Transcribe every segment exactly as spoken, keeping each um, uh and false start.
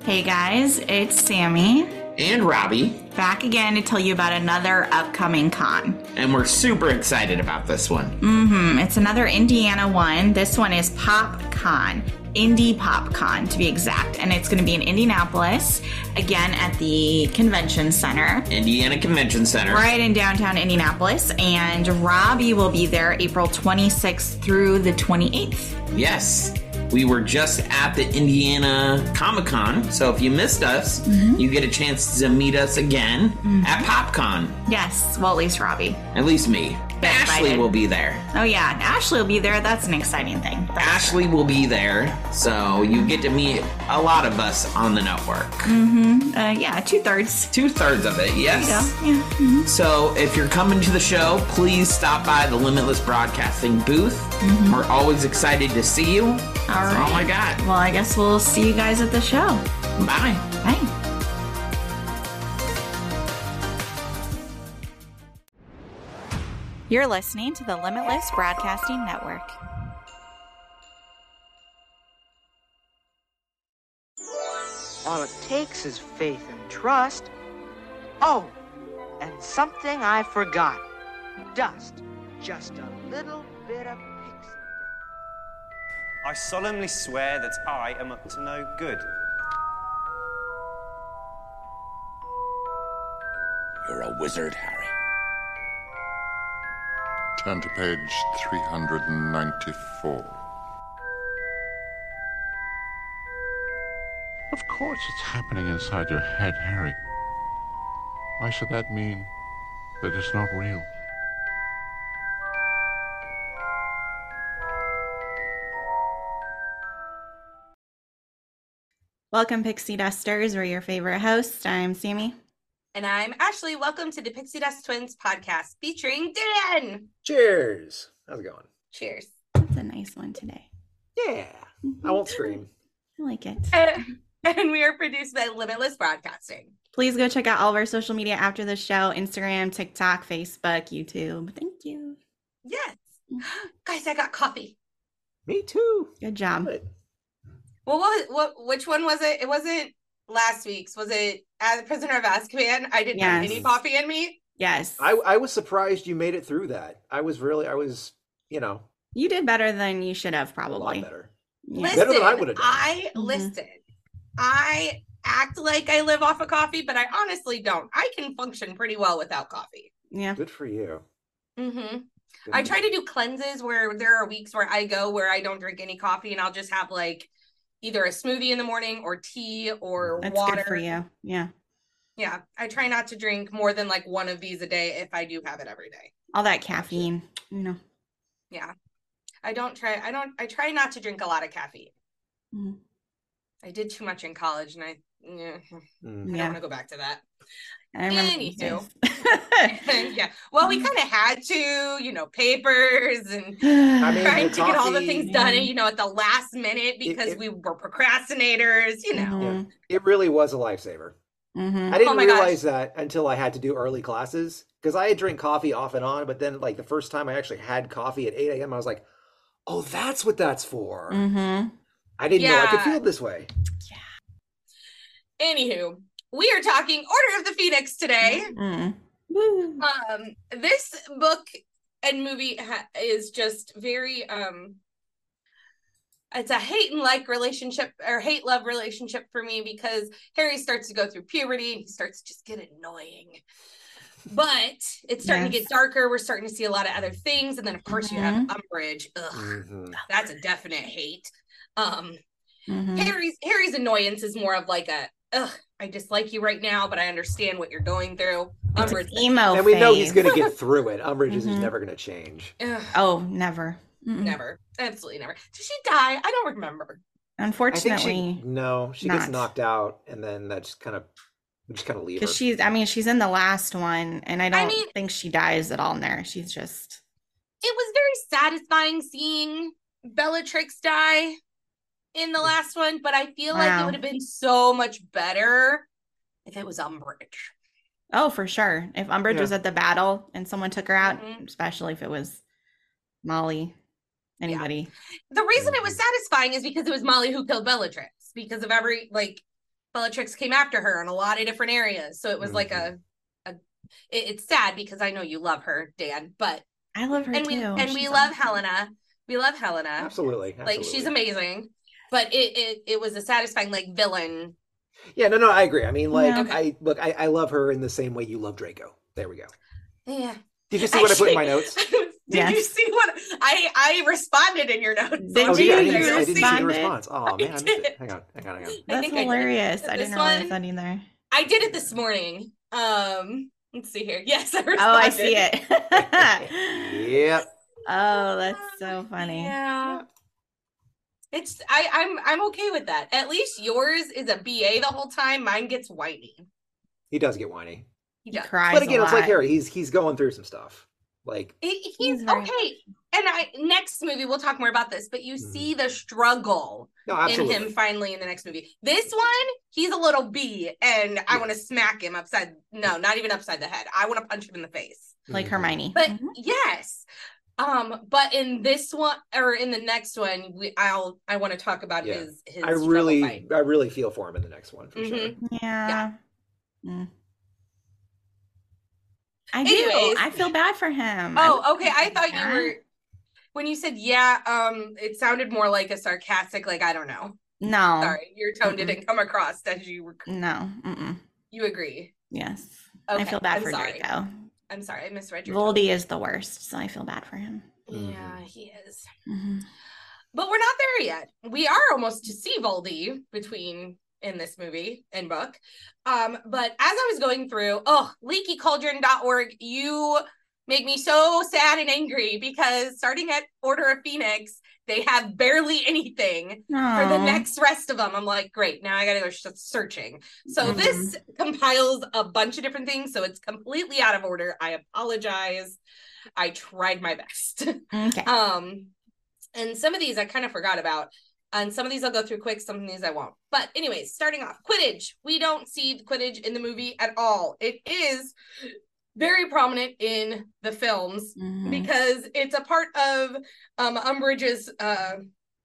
Hey guys, it's Sammy. And Robbie. Back again to tell you about another upcoming con. And we're super excited about this one. Mm-hmm. It's another Indiana one. This one is PopCon. Indie PopCon, to be exact. And it's going to be in Indianapolis, again at the Convention Center. Indiana Convention Center. Right in downtown Indianapolis. And Robbie will be there April twenty-sixth through the twenty-eighth. Yes. We were just at the Indiana Comic Con, so if you missed us, mm-hmm. you get a chance to meet us again mm-hmm. at PopCon. Yes, well, at least Robbie. At least me. Get Ashley excited. will be there. Oh, yeah, Ashley will be there. That's an exciting thing. That's Ashley true. will be there, so you get to meet a lot of us on the network. Mm-hmm. Uh, yeah, two-thirds. Two-thirds of it, yes. There you go. Yeah. Mm-hmm. So if you're coming to the show, please stop by the Limitless Broadcasting booth. Mm-hmm. We're always excited to see you. All That's right. all I got. Well, I guess we'll see you guys at the show. Bye. Bye. You're listening to the Limitless Broadcasting Network. All it takes is faith and trust. Oh, and something I forgot. Dust. Just a little bit of pixie dust. I solemnly swear that I am up to no good. You're a wizard, Harry. Turn to page three hundred ninety-four. Of course it's happening inside your head, Harry. Why should that mean that it's not real? Welcome, Pixie Dusters. We're your favorite hosts. I'm Sammy. And I'm Ashley. Welcome to the Pixie Dust Twins podcast featuring Dan. Cheers. How's it going? Cheers. That's a nice one today. Yeah. I won't scream. I like it. And, and we are produced by Limitless Broadcasting. Please go check out all of our social media after the show. Instagram, TikTok, Facebook, YouTube. Thank you. Yes. Guys, I got coffee. Me too. Good job. Good. Well, what, what, which one was it? It wasn't last week's. Was it as Prisoner of Azkaban? I didn't Yes. have any coffee in me. Yes. I, I was surprised you made it through that. I was really, I was, you know, You did better than you should have, a probably. lot better. Yeah. Listen, Better than I would have done. I Mhm. listen. I act like I live off of coffee, but I honestly don't. I can function pretty well without coffee. Yeah. Good for you. Mm-hmm. Good I for try you. to do cleanses where there are weeks where I go where I don't drink any coffee and I'll just have like either a smoothie in the morning or tea or That's water. good for you. Yeah. Yeah. I try not to drink more than like one of these a day if I do have it every day. All that caffeine, you know. Yeah. I don't try, I don't, I try not to drink a lot of caffeine. Mhm. I did too much in college and I, yeah, Mm. I Yeah. don't want to go back to that. I remember those Anywho. days. Yeah. Well, we kind of had to, you know, papers and I mean, trying the to get all the coffee- things done, you know, at the last minute because it- we were procrastinators, you know. Mhm. It really was a lifesaver. Mhm. I didn't Oh my gosh. realize that until I had to do early classes because I had drink coffee off and on, but then like the first time I actually had coffee at eight a.m., I was like, oh, that's what that's for. Mhm. I didn't know I could Yeah. feel this way. Anywho, we are talking Order of the Phoenix today. Mm. Woo. Um, this book and movie ha- is just very um it's a hate and like relationship or hate love relationship for me because Harry starts to go through puberty and he starts to just get annoying. But it's starting to Yes. get darker. We're starting to see a lot of other things, and then of course you have Umbridge. Ugh, Mhm. that's a definite hate. Um, Mhm. Harry's Harry's annoyance is more of like a ugh, I dislike you right now, but I understand what you're going through. It's Umbridge, an emo And we know he's phase. going to get through it. Umbridge is Mhm. never going to change. ugh, Oh, never. Mm-mm. never, absolutely never. Did she die? I don't remember. I think Unfortunately, she, no, she gets not. knocked out and then that just kind of, just kind of leave her. because she's, I mean, she's in the last one, and I don't mean- think she dies at all in there. She's just, It was very satisfying seeing Bellatrix die in the last one, but I feel like it Wow. would have been so much better if it was Umbridge. oh, for sure. If Umbridge Yeah. was at the battle and someone took her out, Mhm. especially if it was Molly, anybody. The reason it Mm-hmm. was satisfying is because it was Molly who killed Bellatrix because of every like Bellatrix came after her in a lot of different areas. So it was Mhm. like a, a it, it's sad because I know you love her, Dan, but I love her and too. we and we She's love awesome. Helena. We love Helena. Absolutely, absolutely. Like she's amazing. But it it it was a satisfying like villain. Yeah, no, no, I agree. I mean, like, Yeah. Okay. I look, I, I love her in the same way you love Draco. There we go. Yeah. Did you see what I put in my notes? Did Yes. you see what I I responded in your notes? Did Oh, you? did I You didn't, I didn't see your responded? response. Oh man, I missed it. did. Hang on, hang on, hang on. I That's think I did. hilarious. I This didn't realize one- that either. I did it this morning. Um, let's see here. Yes, I responded. Oh, I see it. Yep. Oh, that's so funny. Yeah. It's I I'm I'm okay with that. At least yours is a B A the whole time. Mine gets whiny. He does get whiny, He He does. cries but again, a it's like lot. Harry. He's he's going through some stuff. Like, He- he's He's very- okay. And I next movie we'll talk more about this, but you Mhm. see the struggle no, in absolutely. him finally in the next movie. This one, he's a little B, and I want to smack him upside. No, not even upside the head. I want to punch him in the face. Like Mhm. Hermione. But Mhm. yes, um, but in this one or in the next one, we I'll I want to talk about Yeah. his his. I struggle really, fight. I really feel for him in the next one for sure. Mhm. Yeah. Mm. I Anyways. do. I feel bad for him. I Oh, okay. I would thought do you that. were when you said yeah. Um, it sounded more like a sarcastic, like I don't know. No. Sorry, your tone Mm-mm. didn't come across as you were. No. Mm-mm. You agree? Yes. Okay, I feel bad I'm for sorry. Draco. I'm sorry, I misread your. tone. Voldy is the worst, so I feel bad for him. Yeah, he is. Mhm. But we're not there yet. We are almost to see Voldy between in this movie and book. Um, but as I was going through, oh, leaky cauldron dot org, you make me so sad and angry because starting at Order of Phoenix, they have barely anything for the Aw. next rest of them. I'm like, great, now I gotta go sh- searching. So Mhm. this compiles a bunch of different things, so it's completely out of order. I apologize. I tried my best. Okay. Um, and some of these I kind of forgot about. And some of these I'll go through quick, some of these I won't. But anyways, starting off, Quidditch. We don't see Quidditch in the movie at all. It is very prominent in the films Mhm. because it's a part of um Umbridge's uh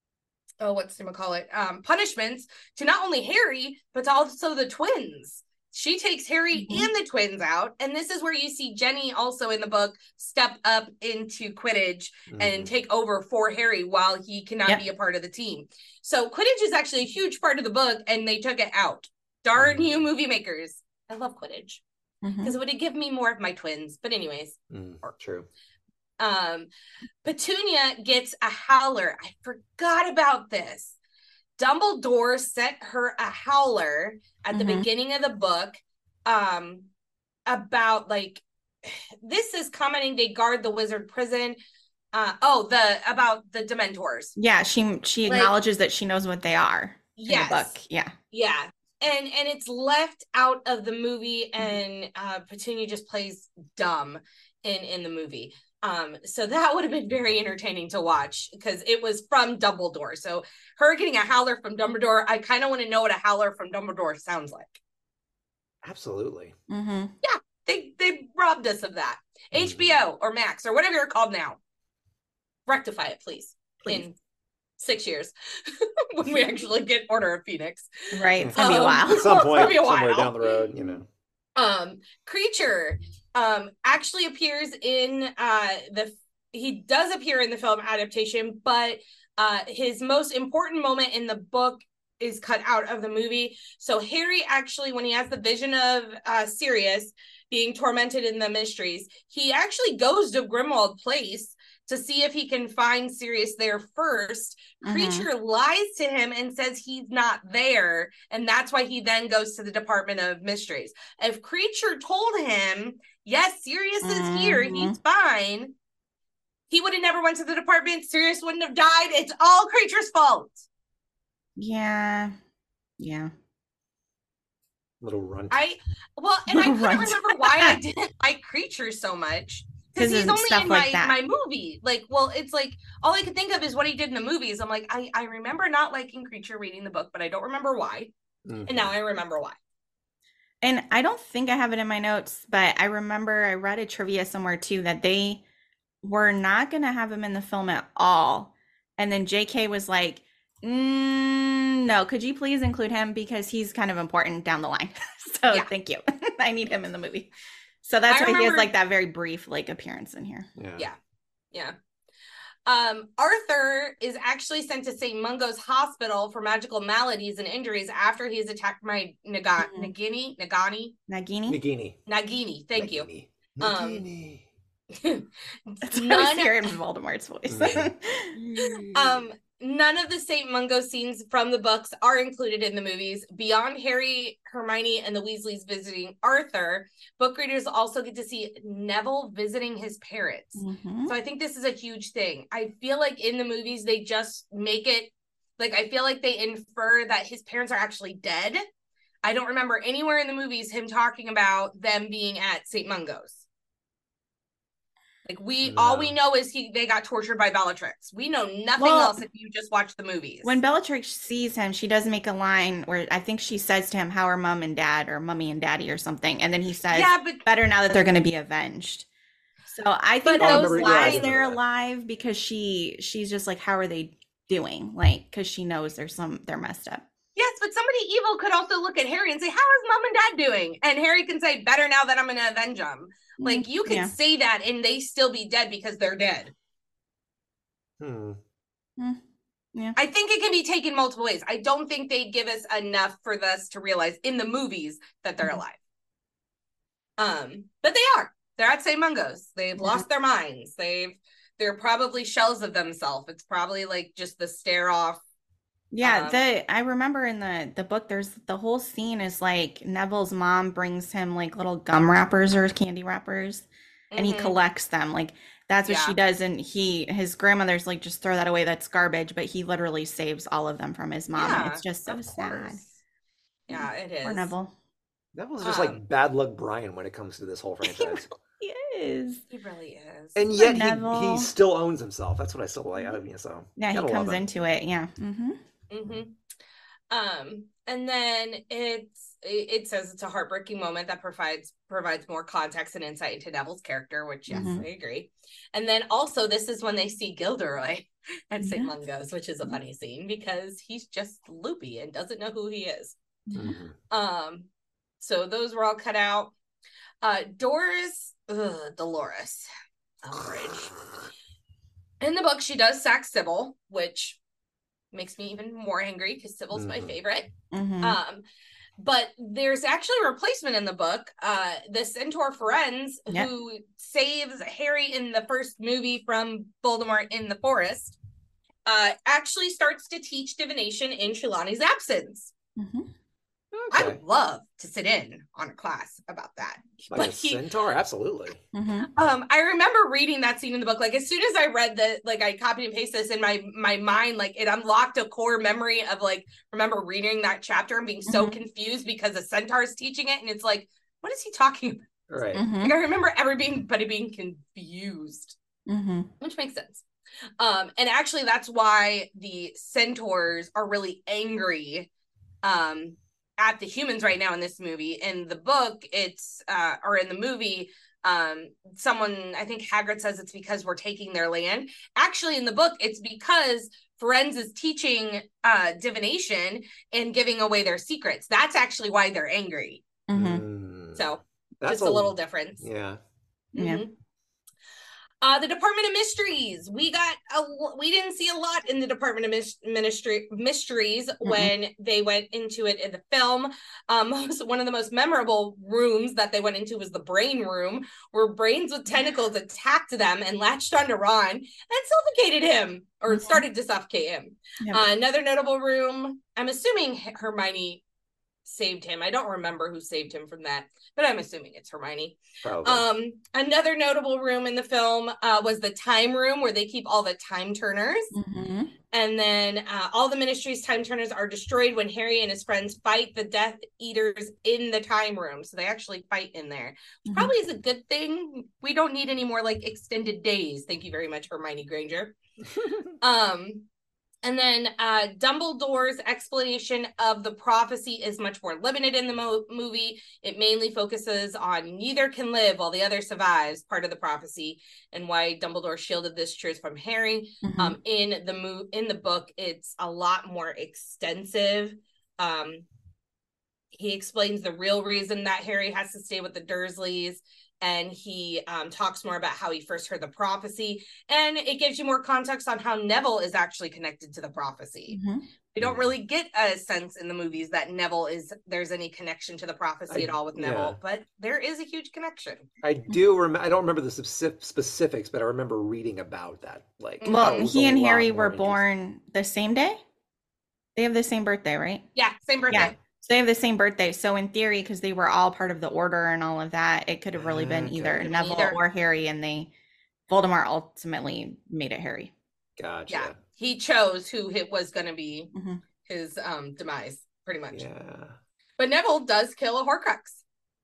oh what's it call it um punishments to not only Harry but to also the twins. She takes Harry Mhm. and the twins out, and this is where you see Jenny also in the book step up into Quidditch and Mhm. take over for Harry while he cannot Yep. be a part of the team. So Quidditch is actually a huge part of the book, and they took it out. Darn Mhm. you movie makers. I love Quidditch Mhm. because it would have given me more of my twins. But anyways, Mm, true. um, Petunia gets a howler. I forgot about this. Dumbledore sent her a howler at the Mhm. beginning of the book um, about like this is commenting they guard the wizard prison. Uh, oh, the about the Dementors. Yeah, she she Like- acknowledges that she knows what they are in Yes. the book. Yeah. Yeah. And and it's left out of the movie, and uh Petunia just plays dumb in in the movie. Um so that would have been very entertaining to watch because it was from Dumbledore. So her getting a howler from Dumbledore, I kind of want to know what a howler from Dumbledore sounds like. Absolutely. Mm-hmm. They they robbed us of that. Mhm. H B O or Max or whatever you're called now. Rectify it, please. Please. In six years when we actually get Order of Phoenix. Right. It's gonna be a Um, while. At some point, Maybe a somewhere while. down the road, you know. um Creature um actually appears in uh the he does appear in the film adaptation, but uh his most important moment in the book is cut out of the movie. So Harry actually, when he has the vision of uh Sirius being tormented in the mysteries, he actually goes to Grimmauld Place to see if he can find Sirius there first. Mhm. Creature lies to him and says he's not there, and that's why he then goes to the Department of Mysteries. If Creature told him, yes, Sirius is here, Mhm. he's fine, he would have never went to the department. Sirius wouldn't have died. It's all Creature's fault. Yeah. Yeah. Little runt. I well, and I couldn't Right. remember why I didn't like Creature so much. Because 'Cause he's of only stuff in like my, that. my movie. Like, well, it's like all I could think of is what he did in the movies. I'm like, I, I remember not liking Creature reading the book, but I don't remember why. Mhm. And now I remember why. And I don't think I have it in my notes, but I remember I read a trivia somewhere too that they were not going to have him in the film at all. And then J K was like, mm, no, could you please include him because he's kind of important down the line. So Yeah. thank you. I need him in the movie. So that's I why he has remember- like that very brief like appearance in here. Yeah. Yeah. Yeah. Um, Arthur is actually sent to Saint Mungo's hospital for magical maladies and injuries after he is attacked by Naga- Mhm. Nagini, Nagani, Nagini? Nagini. Nagini. Thank you. Nagini. Um, Nagini. That's how I None, hear it in Voldemort's voice. Mhm. um, none of the Saint Mungo scenes from the books are included in the movies. Beyond Harry, Hermione, and the Weasleys visiting Arthur, book readers also get to see Neville visiting his parents. Mhm. So I think this is a huge thing. I feel like in the movies, they just make it, like, I feel like they infer that his parents are actually dead. I don't remember anywhere in the movies him talking about them being at Saint Mungo's. Like, we, all we know is he they got tortured by Bellatrix. We know nothing Well, else if you just watch the movies. When Bellatrix sees him, she does make a line where I think she says to him, "How are mom and dad," or "Mummy and daddy," or something, and then he says, yeah, but "Better now that they're going to be avenged." So I think But those those lies lines- they're alive because she she's just like, "How are they doing?" Like, because she knows there's some they're messed up. yes, but somebody evil could also look at Harry and say, "How is mom and dad doing?" And Harry can say, "Better now that I'm going to avenge them." Like, you could Yeah. say that and they still be dead because they're dead. Hmm. I think it can be taken multiple ways. I don't think they give us enough for us to realize in the movies that they're Mhm. alive. Um, but they are. They're at Saint Mungo's. They've Mhm. lost their minds. They've they're probably shells of themselves. It's probably like just the stare off. Yeah, Um, the I remember in the the book, there's the whole scene is like Neville's mom brings him like little gum wrappers or candy wrappers, and he Mhm. collects them. Like that's what Yeah. she does, and he his grandmother's like just throw that away. That's garbage, but he literally saves all of them from his mom. and Yeah, it's just so of sad. course. Yeah, it is. Poor Neville. That was just Um, like bad luck Brian when it comes to this whole franchise. He is. He really is. And Poor yet he, Neville. he still owns himself. That's what I still like out of you. So Yeah, he gotta love comes him. into it. Yeah. Mm-hmm. hmm Um, and then it's it it says it's a heartbreaking moment that provides provides more context and insight into Neville's character, which yes, Mhm. I agree. And then also this is when they see Gilderoy at Saint Yeah. Mungo's, which is a funny scene because he's just loopy and doesn't know who he is. Mhm. Um, so those were all cut out. Uh, Doris, ugh, Dolores Umbridge. In the book, she does sack Sybil, which makes me even more angry because Sybil's my Mhm. favorite. Mm-hmm. Um, but there's actually a replacement in the book. Uh, the Centaur Ferenz, Yep. who saves Harry in the first movie from Voldemort in the forest, uh, actually starts to teach divination in Trelawney's absence. Mm-hmm. I Okay. would love to sit in on a class about that. Like But a he- centaur, absolutely. Mm-hmm. Um, I remember reading that scene in the book. Like as soon as I read the, like I copied and pasted this in my my mind, like it unlocked a core memory of like remember reading that chapter and being so Mhm. confused because a centaur is teaching it, and it's like, what is he talking about? Right. Mm-hmm. Like I remember everybody being confused, Mm-hmm. which makes sense. Um, and actually that's why the centaurs are really angry um at the humans right now in this movie. In the book, it's uh or in the movie, um someone, I think Hagrid says it's because we're taking their land. Actually in the book, it's because Ferenz is teaching uh divination and giving away their secrets. That's actually why they're angry. Mm-hmm. Mm. So That's just a little difference. Yeah. Yeah. Mhm. Uh, the Department of Mysteries. We got a we didn't see a lot in the Department of Mys- Ministry Mysteries when they went into it in the film. Um, most, one of the most memorable rooms that they went into was the brain room, where brains with tentacles attacked them and latched onto Ron and suffocated him, or Mhm. started to suffocate him. Yep. Uh, another notable room. I'm assuming Hermione saved him. I don't remember who saved him from that, but I'm assuming it's Hermione. Probably. Um, another notable room in the film uh, was the time room, where they keep all the time turners. Mm-hmm. And then uh, all the Ministry's time turners are destroyed when Harry and his friends fight the Death Eaters in the time room. So they actually fight in there, which Mhm. probably is a good thing. We don't need any more like extended days. Thank you very much, Hermione Granger. um, And then uh, Dumbledore's explanation of the prophecy is much more limited in the mo- movie. It mainly focuses on neither can live while the other survives, part of the prophecy, and why Dumbledore shielded this truth from Harry. Mhm. Um, in the mo- in the book, it's a lot more extensive. Um, he explains the real reason that Harry has to stay with the Dursleys, and he um, talks more about how he first heard the prophecy, and it gives you more context on how Neville is actually connected to the prophecy. Mhm. We don't really get a sense in the movies that Neville is, there's any connection to the prophecy I- at all with yeah. Neville, but there is a huge connection. I do remember. I don't remember the specific specifics, but I remember reading about that. Like, how it Well, was he a and lot Harry more were interesting. born the same day. They have the same birthday, right? Yeah, same birthday. Yeah. So they have the same birthday. So in theory, because they were all part of the order and all of that, it could have really been Okay. either Been Neville either. or Harry, and they Voldemort ultimately made it Harry. Gotcha. Yeah, he chose who it was going to be Mhm. his um demise, pretty much. Yeah. But Neville does kill a Horcrux.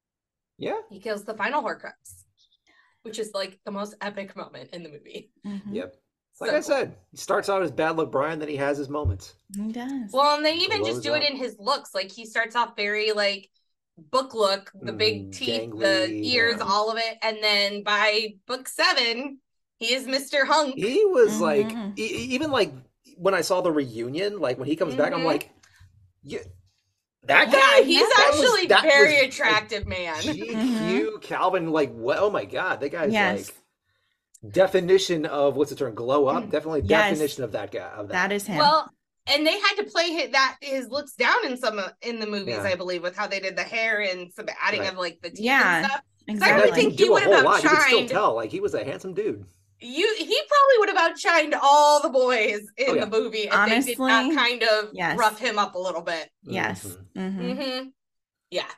Yeah. He kills the final Horcrux, which is like the most epic moment in the movie. Mhm. Yep. Like So I said, he starts out as bad luck Brian, then he has his moments. He does. Well, and they even Blows just do it up. in his looks. Like he starts off very like book look, the big Mhm, teeth, the gangly, ears, yeah. all of it. And then by book seven, he is Mister Hunk. He was like, Mhm. e- e- even like when I saw the reunion, like when he comes back, I'm Mhm. like, yeah, that Yeah, guy. he's That was- actually that was, very like, attractive man. G Mhm. Q Calvin, like, what? Oh my god, that guy's Yes. like definition of what's the term? Glow up. Definitely Yes. definition of that guy. Of that. That is him. Well, and they had to play his, that his looks down in some of- in the movies, Yeah. I believe, with how they did the hair and some adding Right. of like the teeth Yeah, and stuff. I And really that exactly. think didn't he do a would have whole lot. You could still outshined- tell, like he was a handsome dude. You he probably would have outshined all the boys in Oh, yeah. the movie if they did not Honestly, kind of yes. rough him up a little bit. Yes. Mhm. hmm Mm-hmm. Yeah.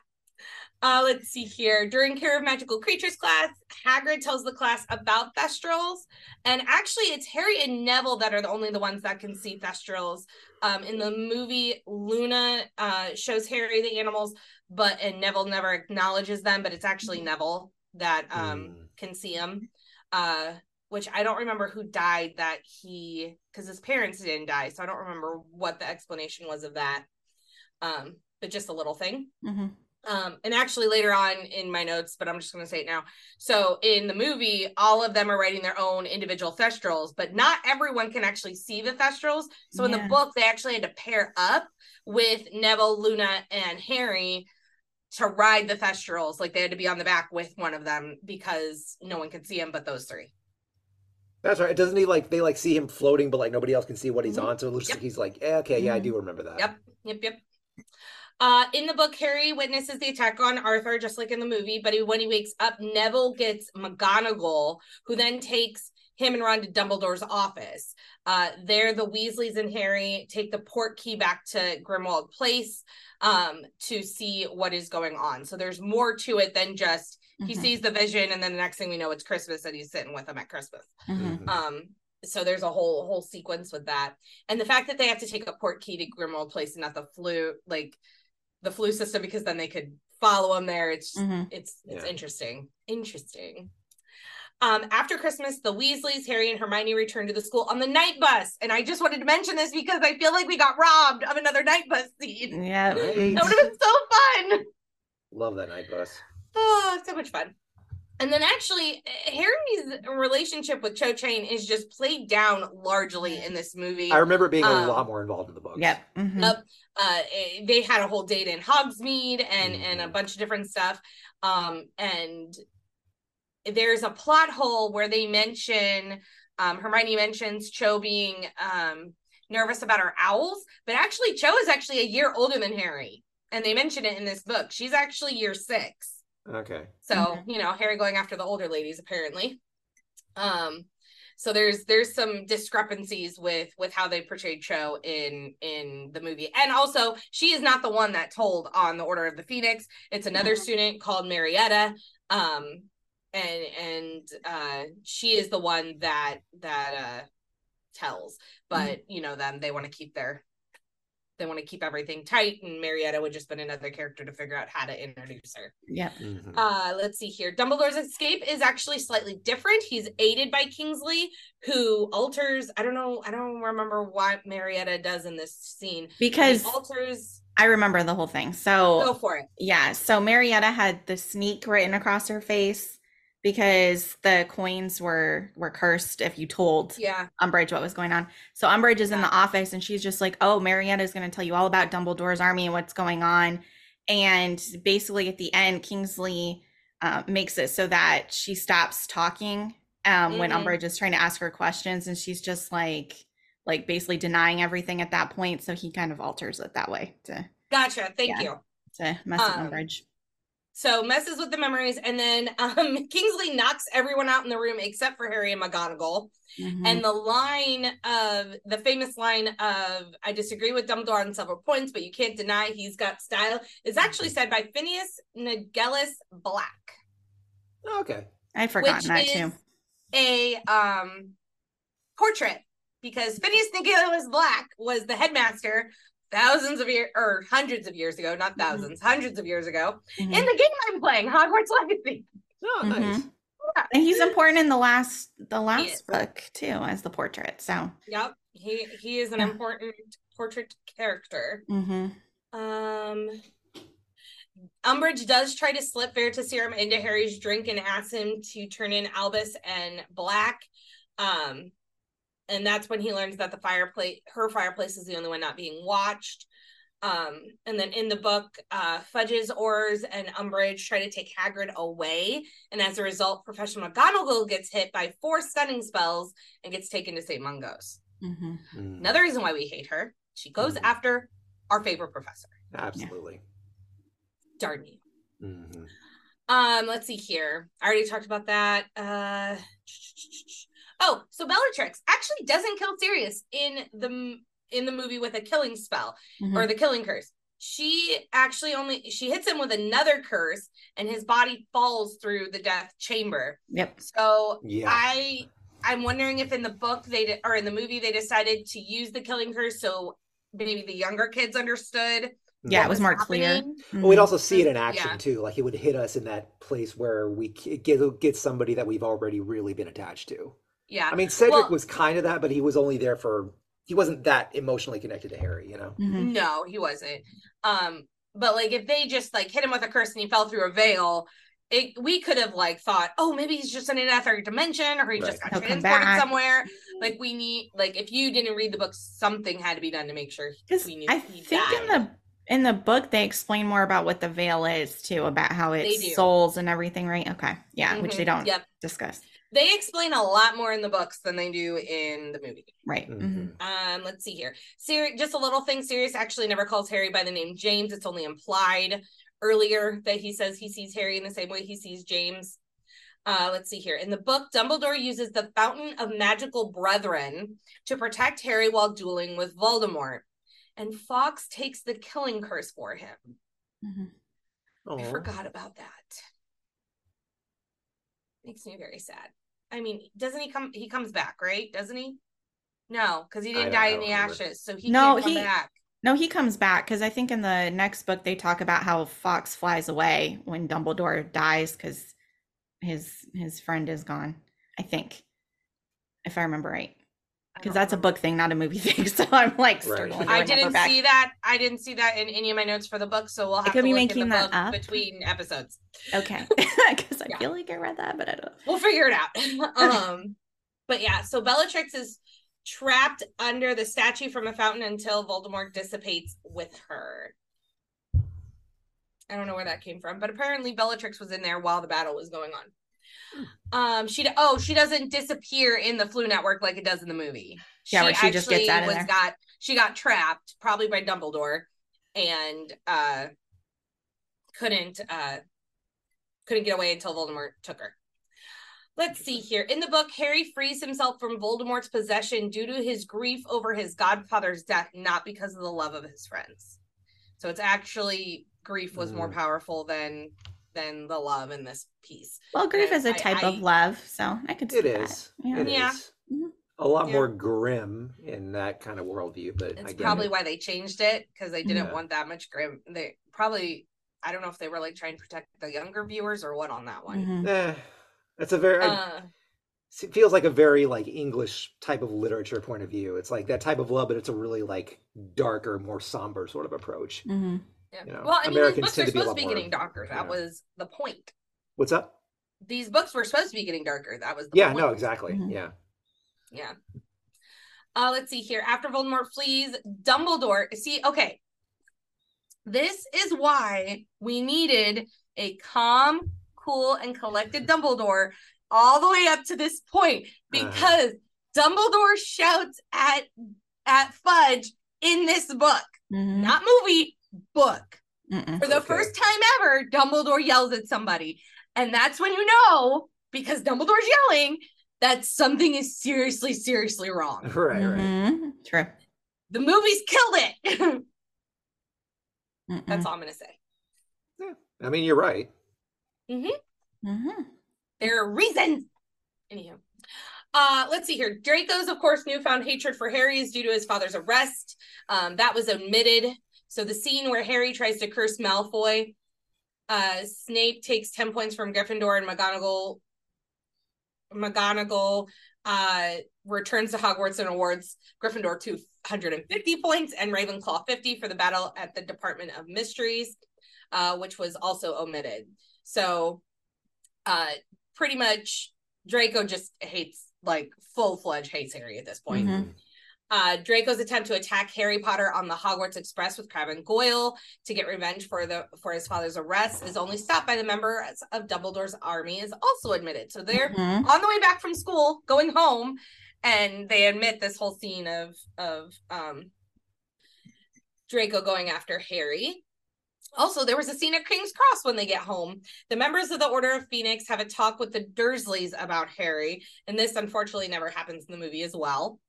Uh, let's see here. During Care of Magical Creatures class, Hagrid tells the class about Thestrals, and actually it's Harry and Neville that are the only the ones that can see Thestrals. Um, in the movie, Luna uh, shows Harry the animals, but and Neville never acknowledges them, but it's actually Neville that um, Mm. can see them. Uh, which I don't remember who died that he, because his parents didn't die, so I don't remember what the explanation was of that. Um, but just a little thing. hmm Um, and actually later on in my notes, but I'm just going to say it now. So in the movie, all of them are writing their own individual Thestrals, but not everyone can actually see the Thestrals. So in Yeah. the book, they actually had to pair up with Neville, Luna, and Harry to ride the Thestrals. Like they had to be on the back with one of them because no one could see him but those three. That's right. Doesn't he like they like see him floating, but like nobody else can see what he's Mhm. on? So it looks Yep. like he's like, eh, okay, yeah, I Mhm. do remember that. Yep, yep, yep. Uh, in the book, Harry witnesses the attack on Arthur, just like in the movie. But he, when he wakes up, Neville gets McGonagall, who then takes him and Ron to Dumbledore's office. Uh, there, the Weasleys and Harry take the port key back to Grimmauld Place um, to see what is going on. So there's more to it than just he Mhm. sees the vision, and then the next thing we know, it's Christmas, and he's sitting with them at Christmas. hmm Mhm. Um, so there's a whole whole sequence with that, and the fact that they have to take a port key to Grimmauld Place and not the flu, like the flu system, because then they could follow him there. It's hmm it's it's Yeah. interesting, interesting. Um, after Christmas, the Weasleys, Harry and Hermione return to the school on the night bus, and I just wanted to mention this because I feel like we got robbed of another night bus scene. Yeah. Right. That would have been so fun. Love that night bus. Oh, so much fun. And then actually, Harry's relationship with Cho Chang is just played down largely in this movie. I remember it being a Um, lot more involved in the books. Yep. hmm Yep. Uh, eh, they had a whole date in Hogsmeade and and a Mhm. bunch of different stuff. Um, and there's a plot hole where they mention um, Hermione mentions Cho being um, nervous about her owls, but actually Cho is actually a year older than Harry, and they mention it in this book. She's actually year six. Okay. So, Mhm. you know, Harry going after the older ladies, apparently. Um, so there's there's some discrepancies with with how they portrayed Cho in in the movie. And also, she is not the one that told on the Order of the Phoenix. It's another Mhm. student called Marietta. Um, and and uh she is the one that that uh tells. But, you know, them, they want to keep their they want to keep everything tight, and Marietta would just been another character to figure out how to introduce her. Yep. Mhm. Uh, let's see here. Dumbledore's escape is actually slightly different. He's aided by Kingsley, who alters. I don't know. I don't remember what Marietta does in this scene. Because he alters. I remember the whole thing. So Go for it. Yeah. So Marietta had the sneak written across her face because the coins were were cursed if you told Yeah. Umbridge what was going on. So Umbridge is in Yeah. the office and she's just like, oh, Marietta is going to tell you all about Dumbledore's army and what's going on. And basically at the end, Kingsley uh, makes it so that she stops talking um, when Mhm. Umbridge is trying to ask her questions. And she's just like, like basically denying everything at that point. So he kind of alters it that way to, Gotcha. Thank Yeah. you. to mess Um, with Umbridge. So messes with the memories, and then um, Kingsley knocks everyone out in the room except for Harry and McGonagall. Mhm. And the line of the famous line of "I disagree with Dumbledore on several points, but you can't deny he's got style" is actually said by Phineas Nigellus Black, Okay. I'd forgotten that which too. is a um, portrait, because Phineas Nigellus Black was the headmaster thousands of years or hundreds of years ago, not 1000s hundreds of years ago, Mhm. in the game I'm playing, Hogwarts Legacy. Oh, Mhm. nice. And he's important in the last the last is. book too as the portrait. So Yep, he he is an Yeah. important portrait character. mhm. Um, Umbridge does try to slip Veritaserum into Harry's drink and asks him to turn in Albus and Black. Um, and that's when he learns that the fireplace, her fireplace, is the only one not being watched. Um, and then in the book, uh, Fudge's Oars and Umbridge try to take Hagrid away, and as a result, Professor McGonagall gets hit by four stunning spells and gets taken to Saint Mungo's. Mhm. Mm, Another reason why we hate her: she goes Mhm. after our favorite professor. absolutely. Darn you. Mhm. Um, let's see here. I already talked about that. Uh, oh, so Bellatrix actually doesn't kill Sirius in the in the movie with a killing spell Mhm. or the killing curse. She actually only she hits him with another curse, and his body falls through the death chamber. Yep. So Yeah. I I'm wondering if in the book they did, or in the movie they decided to use the killing curse so maybe the younger kids understood. Yeah, what it was more clear. happening. Mhm. Well, we'd also see it in action Yeah. too. Like he would hit us in that place where we k- get get somebody that we've already really been attached to. Yeah. I mean, Cedric Well- was kind of that, but he was only there for he wasn't that emotionally connected to Harry. You know. Mhm. No, he wasn't. Um, but like if they just like hit him with a curse and he fell through a veil, it we could have like thought, oh, maybe he's just in another dimension, or he just Right. got He'll come transported back. somewhere. Like we need, like if you didn't read the book, something had to be done to make sure Because we knew I he think died. in the in the book they explain more about what the veil is too, about how They it's do. souls and everything, right? Okay. Yeah, which they Mhm. don't Yep. discuss. They explain a lot more in the books than they do in the movie. Right. Mhm. Mhm. Um, let's see here. Sirius, just a little thing. Sirius actually never calls Harry by the name James. It's only implied earlier that he says he sees Harry in the same way he sees James. Uh, let's see here. In the book, Dumbledore uses the Fountain of Magical Brethren to protect Harry while dueling with Voldemort. And Fawkes takes the killing curse for him. Mhm. I Aw. forgot about that. Makes me very sad. I mean, doesn't he come? He comes back, right? Doesn't he? No, because he I didn't don't- die I in don't the remember. ashes, so he No, can't come he- back. No, he comes back because I think in the next book they talk about how Fox flies away when Dumbledore dies because his his friend is gone. I think, if I remember right, I because don't that's a remember. book thing, not a movie thing. So I'm like Right. struggling to I remember didn't back. see that. I didn't see that in any of my notes for the book, so we'll have could to be look making in the that book up. between episodes. Okay, because I Yeah. feel like I read that, but I don't. We'll figure it out. um, but yeah, so Bellatrix is trapped under the statue from a fountain until Voldemort dissipates with her. I don't know where that came from, but apparently Bellatrix was in there while the battle was going on. Um, she oh she doesn't disappear in the Flu Network like it does in the movie. Yeah, where she just gets actually out of was there. got she got trapped probably by Dumbledore and uh couldn't uh couldn't get away until Voldemort took her. Let's see here. In the book, Harry frees himself from Voldemort's possession due to his grief over his godfather's death, not because of the love of his friends. So it's actually grief was more Mm. powerful than than the love in this piece. Well, grief And is a I- type I- of love, so I could see It that. is. Yeah. It Yeah. is. Mhm. a lot Yeah. more grim in that kind of worldview. But It's I get probably it. why they changed it, because they didn't Yeah. want that much grim. They probably, I don't know if they were like trying to protect the younger viewers or what on that one. Mhm. Eh, that's a very. I- Uh, it feels like a very like English type of literature point of view. It's like that type of love, but it's a really like darker, more somber sort of approach. Mhm. yeah. You know, Well, I mean, Americans these books tend are to be a supposed to be lot more- getting darker. That yeah. was the point. What's up? These books were supposed to be getting darker. That was the Yeah, point. no, exactly. Mhm. Yeah. Yeah. Uh, let's see here. After Voldemort flees, Dumbledore. See, okay. This is why we needed a calm, cool, and collected Dumbledore all the way up to this point, because Dumbledore shouts at at Fudge in this book, Mhm. not movie, book. Mm-mm. For the Okay. first time ever, Dumbledore yells at somebody, and that's when you know, because Dumbledore's yelling, that something is seriously, seriously wrong. Right, right. Mhm. True. The movie's killed it. Mm-mm. That's all I'm gonna say. I mean, you're right. Mhm. There are reasons. Anywho. Uh, let's see here. Draco's, of course, newfound hatred for Harry is due to his father's arrest. Um, that was omitted. So the scene where Harry tries to curse Malfoy, uh, Snape takes ten points from Gryffindor, and McGonagall McGonagall uh, returns to Hogwarts and awards Gryffindor two hundred fifty points and Ravenclaw fifty for the battle at the Department of Mysteries, uh, which was also omitted. So uh, pretty much Draco just hates, like, full-fledged hates Harry at this point. Mhm. Uh, Draco's attempt to attack Harry Potter on the Hogwarts Express with Crabbe and Goyle to get revenge for the for his father's arrest is only stopped by the members of Dumbledore's army is also admitted. So they're Mhm. on the way back from school, going home, and they admit this whole scene of of um, Draco going after Harry. Also, there was a scene at King's Cross when they get home. The members of the Order of Phoenix have a talk with the Dursleys about Harry, and this unfortunately never happens in the movie as well.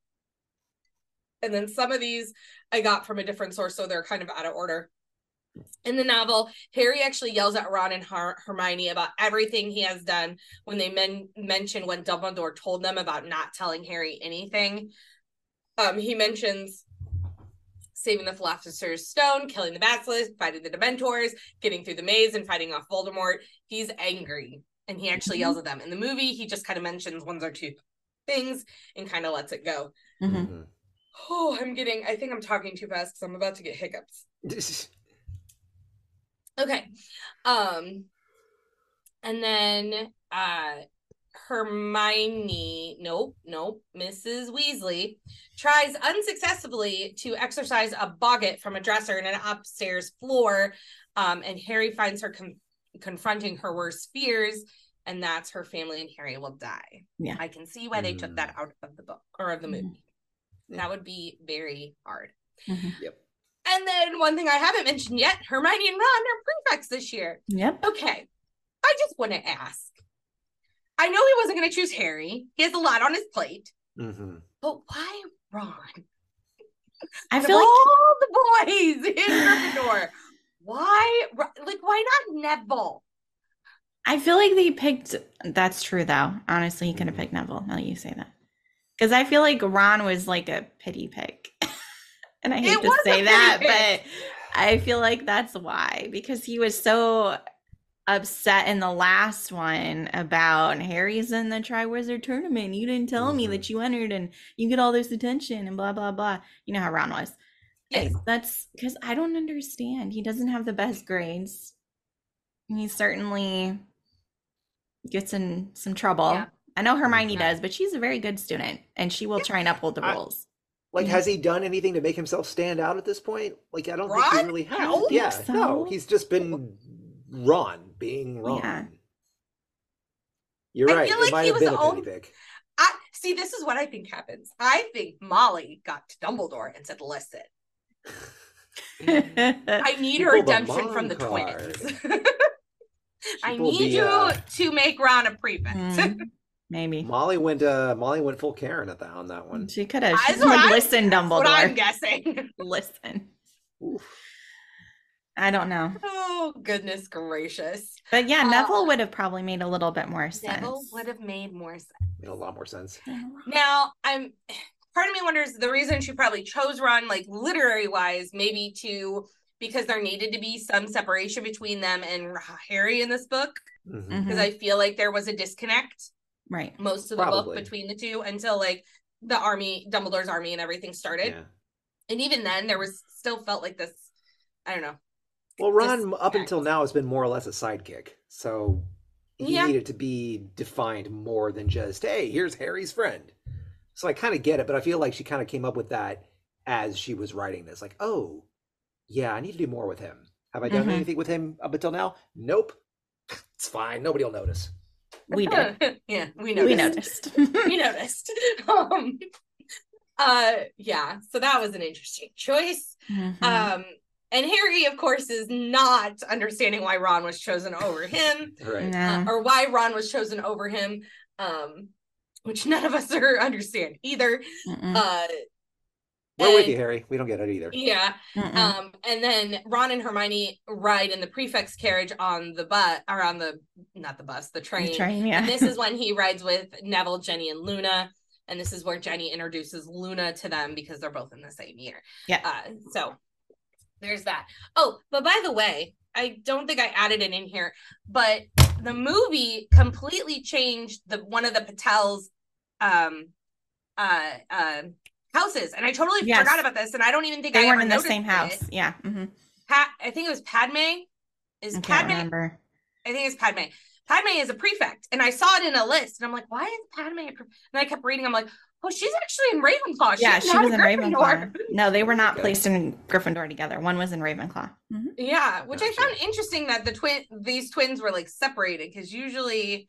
And then some of these I got from a different source, so they're kind of out of order. In the novel, Harry actually yells at Ron and Her- Hermione about everything he has done when they men- mention when Dumbledore told them about not telling Harry anything. Um, he mentions saving the Philosopher's Stone, killing the Basilisk, fighting the Dementors, getting through the maze, and fighting off Voldemort. He's angry, and he actually Mhm. yells at them. In the movie, he just kind of mentions one or two things and kind of lets it go. Mhm. Mhm. Oh, I'm getting, I think I'm talking too fast because I'm about to get hiccups. Okay. Um, and then uh Hermione, nope, nope, Missus Weasley tries unsuccessfully to exorcise a boggart from a dresser in an upstairs floor. Um, and Harry finds her com- confronting her worst fears, and that's her family and Harry will die. Yeah. I can see why they took that out of the book or of the movie. Mhm. That would be very hard. Mhm. Yep. And then one thing I haven't mentioned yet, Hermione and Ron are prefects this year. Yep. Okay, I just want to ask. I know he wasn't going to choose Harry. He has a lot on his plate. Mm-hmm. But why Ron? I Out of feel like all the boys in Gryffindor, why, like, why not Neville? I feel like they picked. That's true, though. Honestly, he could have picked Neville. Now that you say that, because I feel like Ron was like a pity pick, and I hate It to was a say pity that, pick. but I feel like that's why, because he was so upset in the last one about Harry's in the Triwizard Tournament. You didn't tell me Mhm. that you entered, and you get all this attention, and blah blah blah. You know how Ron was. Yes. That's because I don't understand. He doesn't have the best grades. He certainly gets in some trouble. Yeah. I know Hermione Yeah. does, but she's a very good student and she will try and uphold the I- rules. Like, Mhm. has he done anything to make himself stand out at this point? Like, I don't think Ron? he really has. I don't think yeah, so. no, he's just been Ron being Ron. Yeah. You're I right. feel It like might he have was been the a pity only- pick. I see. This is what I think happens. I think Molly got to Dumbledore and said, "Listen, I need She a pulled the redemption from the mom twins. She I pulled need the, you uh, to make Ron a prefect." Mm, maybe. Molly went. Uh, Molly went full Karen at that on that one. She could have. She That's could what have I'm- listened, That's what I'm Dumbledore. guessing. Listen. Oof. I don't know. Oh, goodness gracious. But yeah, Uh, Neville would have probably made a little bit more sense. Neville would have made more sense. Made a lot more sense. Now, I'm part of me wonders the reason she probably chose Ron, like literary wise, maybe to because there needed to be some separation between them and Harry in this book. Because Mm-hmm. Mhm. I feel like there was a disconnect Right. most of the Probably. book between the two until like the army, Dumbledore's army and everything started. Yeah. And even then there was still felt like this, I don't know. Well, Ron, Disconnect. up until now, has been more or less a sidekick. So he Yeah. needed to be defined more than just, hey, here's Harry's friend. So I kind of get it, but I feel like she kind of came up with that as she was writing this. Like, oh, yeah, I need to do more with him. Have I done Mhm. anything with him up until now? Nope. It's fine. Nobody will notice. We did. Yeah, we We noticed. noticed. we noticed. um, uh, yeah, so that was an interesting choice. Mhm. Um, and Harry, of course, is not understanding why Ron was chosen over him, Right. uh, No. or why Ron was chosen over him, um, which none of us are understand either. Mm-mm. Uh, We're with and- you, Harry. We don't get it either. Yeah. Mm-mm. Um, and then Ron and Hermione ride in the prefect's carriage on the bus, or on the not the bus, the train. The train, yeah. And this is when he rides with Neville, Jenny, and Luna. And this is where Jenny introduces Luna to them because they're both in the same year. Yeah. Uh, so there's that. Oh, but by the way, I don't think I added it in here, but the movie completely changed the one of the Patel's um uh uh houses, and I totally Yes. forgot about this, and I don't even think They I weren't ever in the noticed same it. house. Yeah. hmm Pat, I think it was Padme. Is I can't Padme? remember. I think it's Padme. Padme is a prefect, and I saw it in a list, and I'm like, why is Padme a prefect? And I kept reading. I'm like, oh, she's actually in Ravenclaw. She's Yeah, she not was a in Gryffindor. Ravenclaw. No, they were not Okay. placed in Gryffindor together. One was in Ravenclaw. Mhm. Yeah, which I Gotcha. found interesting that the twin these twins were like separated because usually,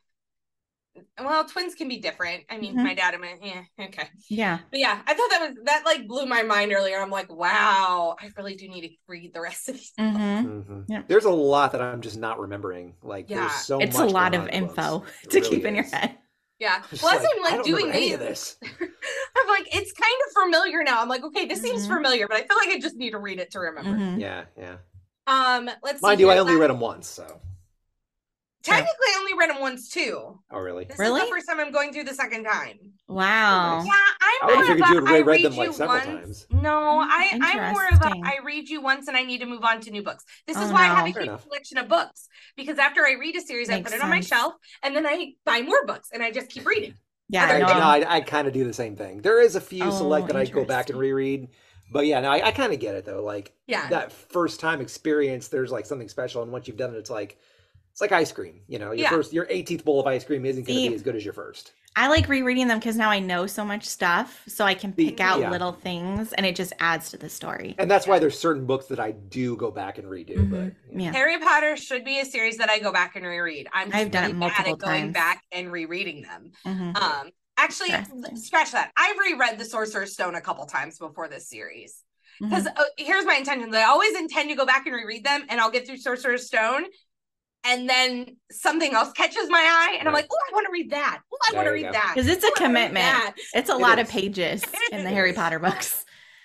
well, twins can be different. I mean, Mhm. my dad and my yeah, okay, Yeah. but yeah, I thought that was that like blew my mind earlier. I'm like, wow, I really do need to read the rest of these. hmm Mhm. Yeah. There's a lot that I'm just not remembering. Like, Yeah. there's so It's much a lot going of on in the info books. It to really keep in your is. head. Yeah, I'm just well, as like, I'm I like don't doing remember any these, of this. I'm like, it's kind of familiar now. I'm like, okay, this seems Mhm. familiar, but I feel like I just need to read it to remember. Mhm. Yeah, yeah. Um, let's Mind see. you, I here. only read them once, so. Technically, I only read them once too. Oh, really? This Really? is the first time I'm going through the second time. Wow. nice. Yeah, I I'm would've more of figured a, you would've I reread read them, like, you several once. times. No, I, I'm more of a Interesting. I read you once and I need to move on to new books. This is Oh, why I no. have a Fair huge enough. collection of books. Because after I read a series, I Makes put it on my sense. shelf and then I buy more books and I just keep reading. Yeah. I, No. no, I, I kind of do the same thing. There is a few Oh, select that I go back and interesting. reread. But yeah, no, I, I kind of get it, though. Like, Yeah. that first time experience, there's like something special. And once you've done it, it's like, it's like ice cream. You know, your Yeah. first, your eighteenth bowl of ice cream isn't going to See, be as good as your first. I like rereading them because now I know so much stuff, so I can The- pick out yeah. little things, and it just adds to the story. And that's why there's certain books that I do go back and redo. Mhm. But Yeah. Harry Potter should be a series that I go back and reread. I'm just I've done it really bad multiple at going times. back and rereading them. Mhm. Um, actually, Interesting. scratch that. I've reread The Sorcerer's Stone a couple times before this series. Because Mhm. uh, here's my intentions. I always intend to go back and reread them, and I'll get through Sorcerer's Stone, and then something else catches my eye, and I'm Right. like, oh, I want to read that. Oh, I want to There you read go. that. 'Cause it's a "Ooh, I wanna read commitment. that." It's a It lot of is. pages It in the is. Harry Potter books.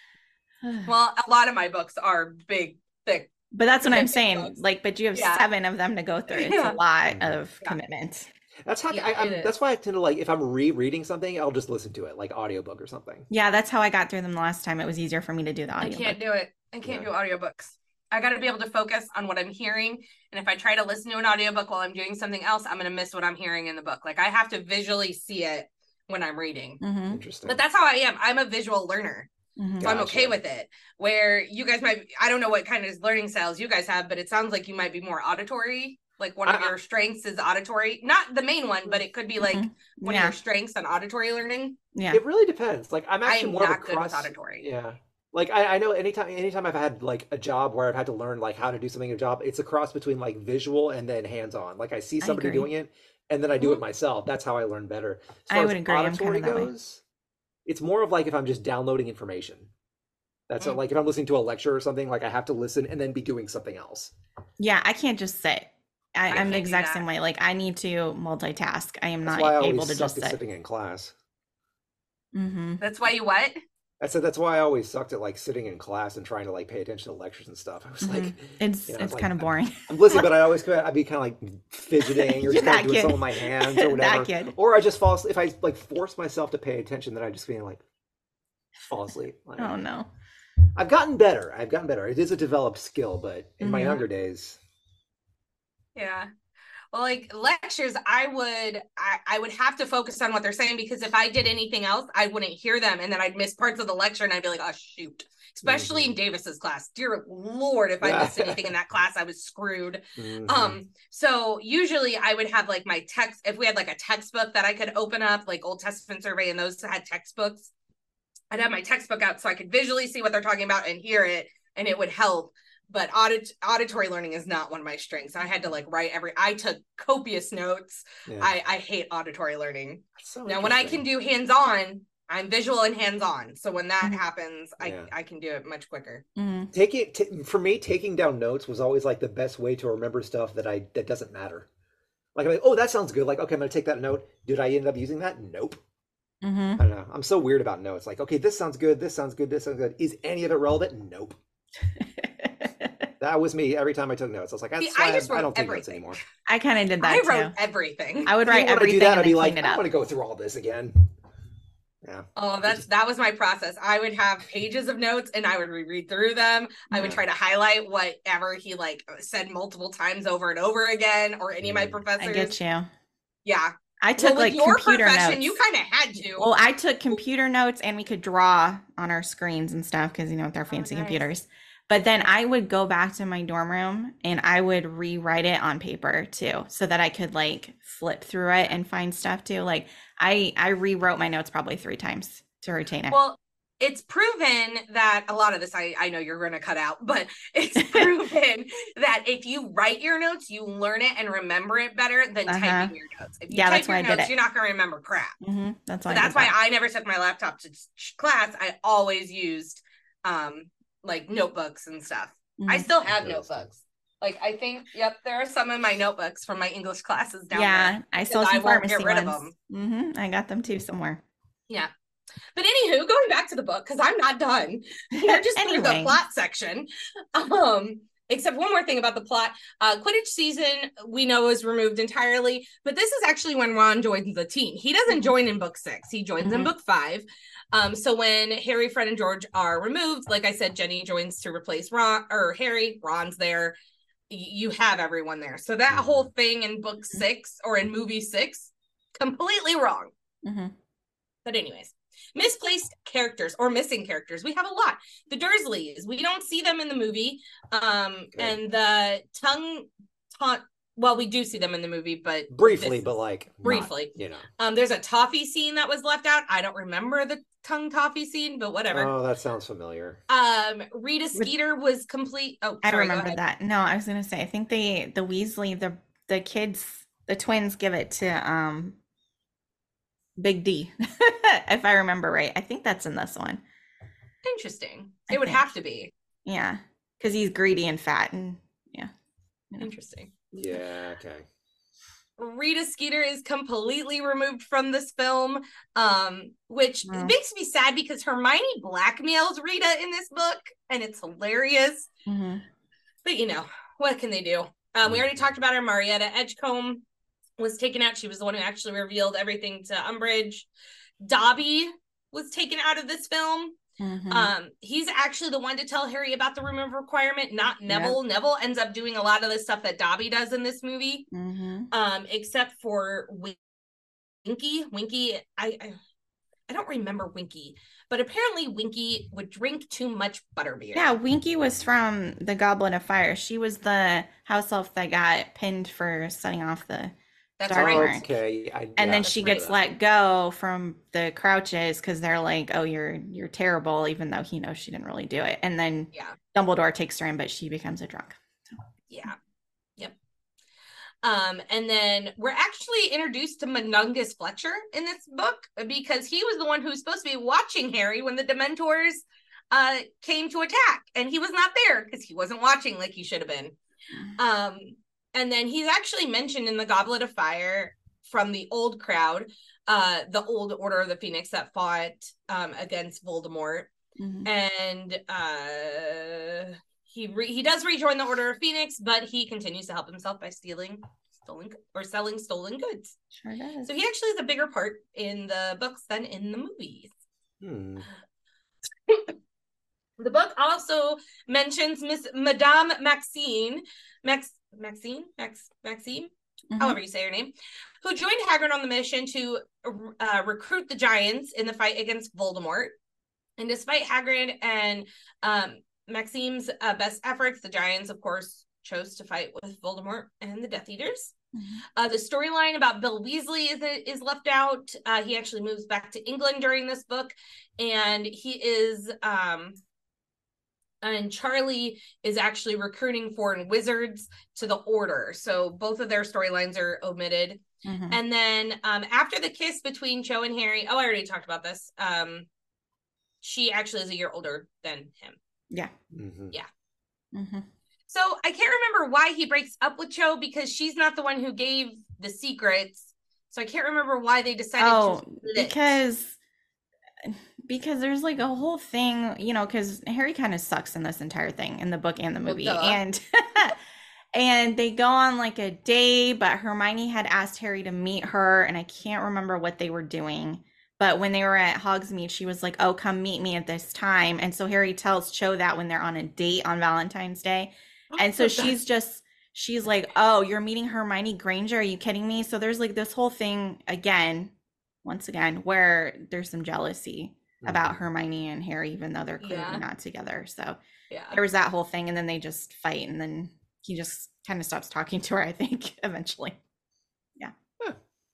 Well, a lot of my books are big, thick. But that's what I'm big saying. books. Like, but you have Yeah. seven of them to go through. It's Yeah. a lot Mhm. of Yeah. commitment. that's how Yeah, I, I'm, it is. that's why I tend to like, if I'm rereading something, I'll just listen to it, like audiobook or something. Yeah, that's how I got through them the last time. It was easier for me to do the I audio. can't do it. I can't Yeah. do audiobooks. I got to be able to focus on what I'm hearing. And if I try to listen to an audiobook while I'm doing something else, I'm going to miss what I'm hearing in the book. Like I have to visually see it when I'm reading. hmm Interesting. But that's how I am. I'm a visual learner. hmm So I'm okay Gotcha. with it. Where you guys might, I don't know what kind of learning styles you guys have, but it sounds like you might be more auditory. Like one of I- your strengths is auditory. Not the main one, but it could be like Mhm. one Yeah. of your strengths on auditory learning. Yeah. It really depends. Like I'm I actually am more of a not good with cross. auditory. Yeah. Like I, I know anytime anytime I've had like a job where I've had to learn like how to do something in a job, it's a cross between like visual and then hands on. Like I see I somebody agree. doing it and then I do Mhm. it myself. That's how I learn better. As I far as would agree. I'm auditory kinda that way. goes, it's more of like if I'm just downloading information. That's Mm. like if I'm listening to a lecture or something, like I have to listen and then be doing something else. Yeah, I can't just sit. I, I I'm can't the do exact that. same way. Like I need to multitask. I am That's not why I able always to just sucked at sit. sitting in class. hmm That's why you what? I said that's why I always sucked at like sitting in class and trying to like pay attention to lectures and stuff. I was like, Mhm. It's you know, it's like, kind of boring. I'm listening, but I always come out- I'd be kind of like fidgeting or You're just kind that of doing kid. something with my hands or That whatever. kid. Or I just fall asleep. If I like force myself to pay attention, then I just being like fall asleep. Like, Oh no. I've gotten better. I've gotten better. It is a developed skill, but in my Mhm. younger days, Yeah. Well, like lectures, I would I, I would have to focus on what they're saying, because if I did anything else, I wouldn't hear them, and then I'd miss parts of the lecture and I'd be like, oh shoot. Especially in Davis's class. Dear Lord, if I missed anything in that class, I was screwed. Mhm. Um, so usually I would have like my text, if we had like a textbook that I could open up, like Old Testament Survey and those had textbooks, I'd have my textbook out so I could visually see what they're talking about and hear it, and it would help. But audit auditory learning is not one of my strengths. I had to like write every, I took copious notes. yeah. I, I hate auditory learning. That's so Now, when I interesting. can do hands-on, I'm visual and hands-on. So when that Mhm. happens, I, Yeah. I can do it much quicker. Mhm. Taking t- for me, taking down notes was always like the best way to remember stuff that I that doesn't matter. Like I'm like, oh, that sounds good. Like, okay, I'm gonna take that note. Did I end up using that? Nope. Mhm. I don't know. I'm so weird about notes. Like, okay, this sounds good. This sounds good. This sounds good. Is any of it relevant? Nope. That was me every time I took notes. I was like, that's See, I why just I, wrote don't take notes everything. anymore. I kind of did that I too. wrote everything. I would Even write when I do everything that, and I'd then be like, clean I it up. want to go through all this again. Yeah. Oh, that's that was my process. I would have pages of notes and I would reread through them. I would Yeah. try to highlight whatever he like said multiple times over and over again, or any of my Mm. professors. I get you. Yeah. I Well, took with like your computer profession, notes. you kind of had to. Well, I took computer notes and we could draw on our screens and stuff because, you know, with our Oh, fancy nice. computers. But then I would go back to my dorm room and I would rewrite it on paper too, so that I could like flip through it and find stuff too. Like I I rewrote my notes probably three times to retain it. Well, it's proven that a lot of this I, I know you're going to cut out, but it's proven that if you write your notes, you learn it and remember it better than Uh-huh. typing your notes. If you Yeah, type that's your why I did notes, it. you're not going to remember crap. hmm That's So why. that's I why did I never took my laptop to ch- class. I always used um like notebooks and stuff. that. I Mhm. still have Interesting. notebooks. Like I think, yep, there are some in my notebooks from my English classes down Yeah, there. I still because have I some won't get pharmacy rid of ones. hmm I got them too somewhere. Yeah. But anywho, going back to the book, because I'm not done. We're just through the Anyway. plot section. Um, except one more thing about the plot. Uh, Quidditch season, we know, is removed entirely, but this is actually when Ron joins the team. He doesn't join in book six. He joins in Mhm. book five. Um, so when Harry, Fred, and George are removed, like I said, Jenny joins to replace Ron or Harry. Ron's there. Y- You have everyone there. So that Mhm. whole thing in book six or in movie six, completely wrong. hmm But anyways, misplaced characters or missing characters. We have a lot. The Dursleys, we don't see them in the movie. Um, Good. and the tongue taunt. Well, we do see them in the movie, but Briefly, this- but like not, briefly. you know. um, there's a toffee scene that was left out. I don't remember the tongue toffee scene, but whatever. Oh, that sounds familiar. Um, Rita Skeeter was complete. Oh, I sorry, go remember ahead. that. No, I was gonna say I think they the Weasley the the kids the twins give it to um Big D if I remember right. I think that's in this one. Interesting. I It would think. have to be Yeah, because he's greedy and fat and yeah. You know. interesting. Yeah, okay. Rita Skeeter is completely removed from this film, um, which Mm. makes me sad because Hermione blackmails Rita in this book, and it's hilarious. hmm But you know, what can they do? Um, we already Mhm. talked about her. Marietta Edgecombe was taken out. She was the one who actually revealed everything to Umbridge. Dobby was taken out of this film. hmm Um, he's actually the one to tell Harry about the room of requirement, not Neville. Neville ends up doing a lot of the stuff that Dobby does in this movie. hmm Um, except for Winky. Winky, I, I I don't remember Winky, but apparently Winky would drink too much butterbeer. Yeah, Winky was from the Goblet of Fire. She was the house elf that got pinned for setting off the That's Dark right. Mark. Okay. I, and yeah, then I she remember gets that. let go from the Crouches because they're like, "Oh, you're you're terrible," even though he knows she didn't really do it. And then Yeah, Dumbledore takes her in, but she becomes a drunk. yeah, yep. Um, and then we're actually introduced to Munungus Fletcher in this book because he was the one who was supposed to be watching Harry when the Dementors uh came to attack, and he was not there because he wasn't watching like he should have been. Um, and then he's actually mentioned in the Goblet of Fire from the old crowd, uh, the old Order of the Phoenix that fought um, against Voldemort. Mhm. And uh, he re- he does rejoin the Order of Phoenix, but he continues to help himself by stealing stolen or selling stolen goods. Sure does. So he actually has a bigger part in the books than in the movies. Hmm. The book also mentions Miss Madame Maxine, Max Maxine, Max Maxine, Mhm. however you say her name, who joined Hagrid on the mission to uh, recruit the Giants in the fight against Voldemort. And despite Hagrid and um, Maxime's uh, best efforts, the Giants, of course, chose to fight with Voldemort and the Death Eaters. Mhm. Uh, the storyline about Bill Weasley is is left out. Uh, he actually moves back to England during this book, and he is um, and Charlie is actually recruiting foreign wizards to the Order. So both of their storylines are omitted. Mhm. And then um, after the kiss between Cho and Harry, oh, I already talked about this. Um, she actually is a year older than him. Yeah. Mhm. Yeah. Mhm. So I can't remember why he breaks up with Cho, because she's not the one who gave the secrets. So I can't remember why they decided Oh, to split. because because there's like a whole thing, you know, because Harry kind of sucks in this entire thing, in the book and the Well, movie. duh. And and they go on like a date, but Hermione had asked Harry to meet her, and I can't remember what they were doing. But when they were at Hogsmeade, she was like, "Oh, come meet me at this time." And so Harry tells Cho that when they're on a date on Valentine's Day. And so she's just she's like, "Oh, you're meeting Hermione Granger? Are you kidding me?" So there's like this whole thing again, once again, where there's some jealousy about Mhm. Hermione and Harry, even though they're clearly Yeah. not together. So Yeah. there was that whole thing, and then they just fight, and then he just kind of stops talking to her, I think, eventually. Yeah. Huh.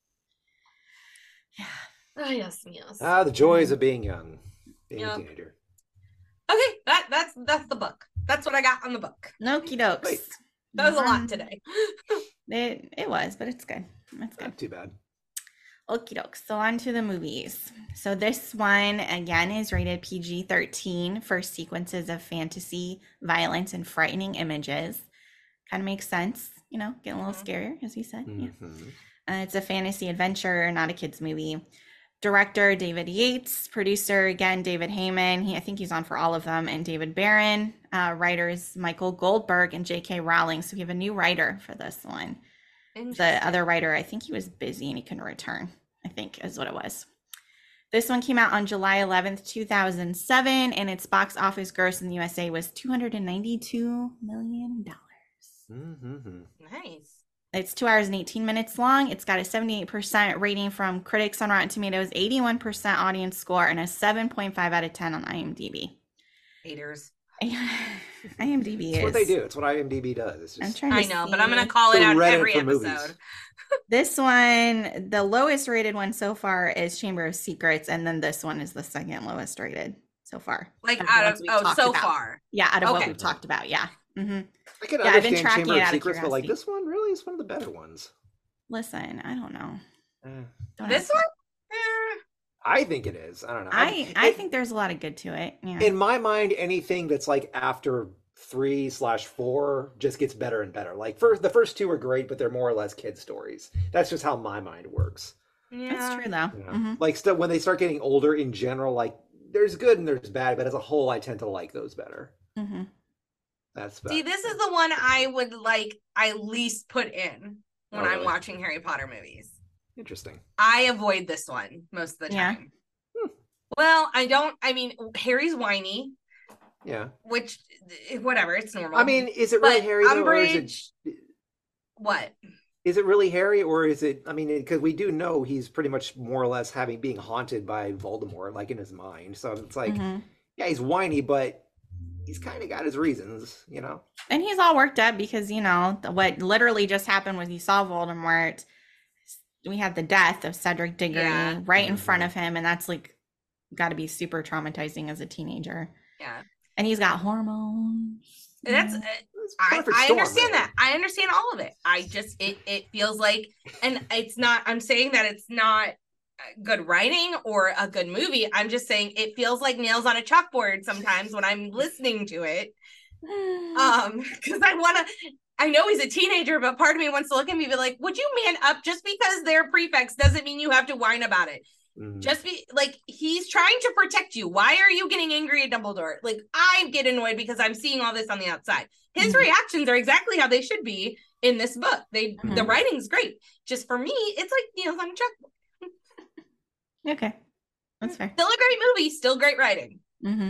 Yeah. Oh, yes, yes. Ah, the joys of being young, being Yep. a teenager. Okay, that that's that's the book. That's what I got on the book. Okie dokes. Wait. That was a lot Um, today. It, it was, but it's good. It's good. Not too bad. Okie dokes. So on to the movies. So this one again is rated P G thirteen for sequences of fantasy, violence, and frightening images. Kind of makes sense, you know, getting a little Mhm. scarier, as we said. Yeah. Mhm. Uh, it's a fantasy adventure, not a kids movie. Director David Yates, producer again David Heyman. He, I think he's on for all of them, and David Barron. Uh, writers Michael Goldberg and J K Rowling. So we have a new writer for this one. The other writer, I think he was busy and he couldn't return, I think is what it was. This one came out on July eleventh, two thousand seven, and its box office gross in the U S A was two hundred ninety-two million dollars. Mhm. Nice. It's two hours and eighteen minutes long. It's got a seventy-eight percent rating from critics on Rotten Tomatoes, eighty-one percent audience score, and a seven point five out of ten on IMDb. Haters. IMDb It's is what they do. It's what IMDb does. It's I'm just trying to I know, but I'm see. gonna call it The out Reddit every for movies. episode. This one, the lowest rated one so far is Chamber of Secrets, and then this one is the second lowest rated so far. Like Of the out ones of we've oh, talked so about. far. Yeah, out of what Okay. we've talked about. Yeah. hmm I can Yeah, I've been understand tracking Chamber it of out of Secrets, but like curiosity. this one really is one of the better ones. Listen, I don't know. Eh. Don't This ask me. one? Eh. I think it is. I don't know. I I it- think there's a lot of good to it. Yeah. in my mind, anything that's like after three slash four just gets better and better. Like first, the first two are great, but they're more or less kid stories. That's just how my mind works. Yeah. That's true though. You know? Mhm. Like still, when they start getting older, in general, like there's good and there's bad, but as a whole, I tend to like those better. Mhm. That's about, See, this is the one I would like I least put in when Oh, I'm really? watching Harry Potter movies. interesting. I avoid this one most of the Yeah. time. Well, I don't I mean Harry's whiny, Yeah. which whatever, it's normal. I mean, is it really But Harry though, or is Umbridge- it what? is it really Harry, or is it? I mean, because we do know he's pretty much more or less having being haunted by Voldemort, like in his mind. So it's like, Mhm. yeah, he's whiny, but he's kind of got his reasons, you know. And he's all worked up because, you know, the- what literally just happened was he saw Voldemort. We had the death of Cedric Diggory Yeah. right in front Mhm. of him, and that's like got to be super traumatizing as a teenager. Yeah. And he's got hormones. you That's know. uh, It's I, perfect I storm, understand really. that. I understand all of it. I just it it feels like, and it's not. I'm saying that it's not good writing or a good movie. I'm just saying it feels like nails on a chalkboard sometimes when I'm listening to it. Um, because I want to. I know he's a teenager, but part of me wants to look at me and be like, would you man up? Just because they're prefects doesn't mean you have to whine about it. Mm. Just be like, he's trying to protect you. Why are you getting angry at Dumbledore? Like, I get annoyed because I'm seeing all this on the outside. His mm. reactions are exactly how they should be in this book. They mm. The writing's great. Just for me, it's like nails on a chalkboard. Okay. That's fair. Still a great movie, still great writing. Mm-hmm.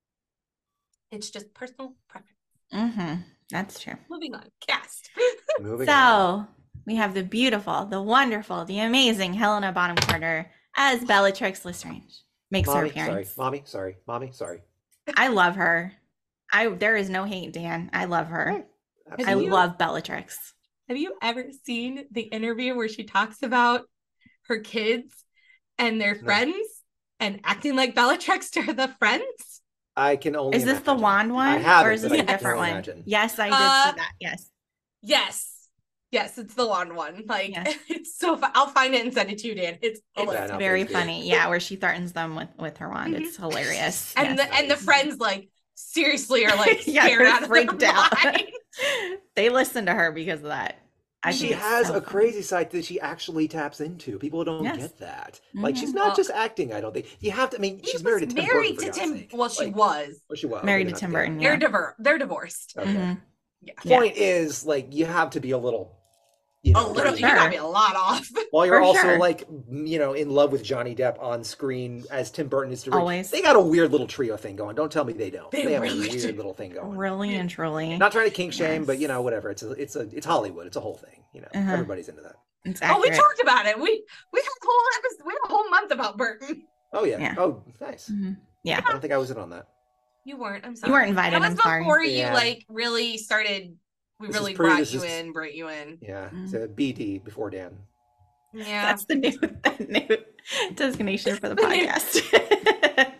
It's just personal preference. Mm-hmm. That's true. Moving on. Cast. Moving so on. We have the beautiful, the wonderful, the amazing Helena Bonham Carter as Bellatrix Lestrange. Makes Mommy, her appearance. Sorry, mommy, sorry, mommy, sorry. I love her. I there is no hate, Dan. I love her. Absolutely. I love Bellatrix. Have you ever seen the interview where she talks about her kids and their no. friends and acting like Bellatrix to the friends? I can only Is this imagine. the wand one? I have or it, is this but a I can different only one? imagine. Yes, I did uh, see that. Yes. Yes. Yes, it's the wand one. Like, yes. It's so fun. I'll find it and send it to you, Dan. It's, it's yeah, very funny. Yeah, where she threatens them with, with her wand. Mm-hmm. It's hilarious. And yes. the and the friends, like, seriously are, like, yeah, scared out of freaked their out. mind. They listen to her because of that. I she has so a crazy side that she actually taps into. People don't yes. get that. Mm-hmm. Like, she's not well, just acting, I don't think. You have to, I mean, she's married to Tim married Burton, to Tim, well, she like, was. Well, she was. Married to Tim Burton, yeah. They're, diver- they're divorced. Okay. Mm-hmm. Yeah. Point yeah. is, like, you have to be a little, you know. A little, you gotta be a lot off. While you're For also, sure. like, you know, in love with Johnny Depp on screen as Tim Burton is. Always. They got a weird little trio thing going. Don't tell me they don't. They, they have really a weird do. little thing going. Really and truly. Not trying to kink shame, yes. but, you know, whatever. It's a, it's a, it's Hollywood. It's a whole thing. You know, uh-huh. everybody's into that. It's oh, we talked about it. We we had a whole episode, we had a whole month about Burton. Oh yeah. yeah. Oh, nice. Mm-hmm. Yeah. I don't think I was in on that. You weren't. I'm sorry. You weren't invited. That was I'm before sorry. you yeah. like really started. We this really pre- brought you is, in, brought you in. Yeah. Mm-hmm. It's a B D before Dan. Yeah. That's the new that new designation for the podcast.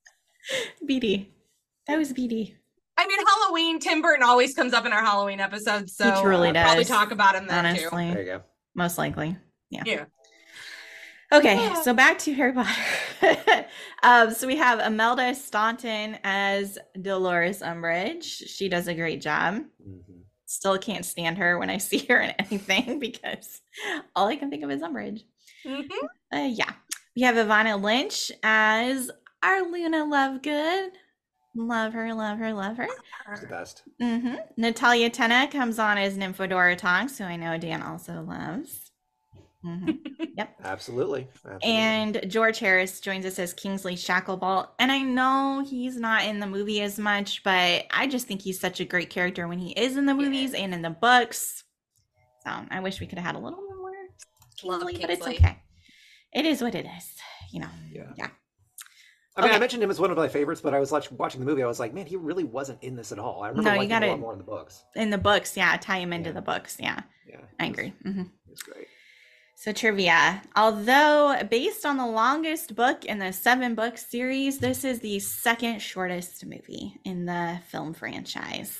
B D. That was B D. I mean, Halloween. Tim Burton always comes up in our Halloween episodes, so he truly uh, does. Probably talk about him then honestly. too. There you go. Most likely. Yeah. Yeah. Okay, Yeah. so back to Harry Potter. um, so we have Imelda Staunton as Dolores Umbridge. She does a great job. Mm-hmm. Still can't stand her when I see her in anything because all I can think of is Umbridge. Mm-hmm. Uh, yeah. We have Ivana Lynch as our Luna Lovegood. Love her, love her, love her. She's the best. Mm-hmm. Natalia Tena comes on as Nymphadora Tonks, who I know Dan also loves. Mm-hmm. Yep. Absolutely. Absolutely. And George Harris joins us as Kingsley Shacklebolt. And I know he's not in the movie as much, but I just think he's such a great character when he is in the movies and in the books. So I wish we could have had a little bit more Kingsley, Love but it's Kingsley. okay. It is what it is, you know. Yeah. Yeah. I mean, Okay. I mentioned him as one of my favorites, but I was like, watching the movie. I was like, man, he really wasn't in this at all. I remember No, you liking him gotta- a lot more in the books. In the books, yeah, tie him into Yeah. the books. Yeah, Yeah, I it was- agree. hmm It's great. So trivia. Although based on the longest book in the seven book series, this is the second shortest movie in the film franchise.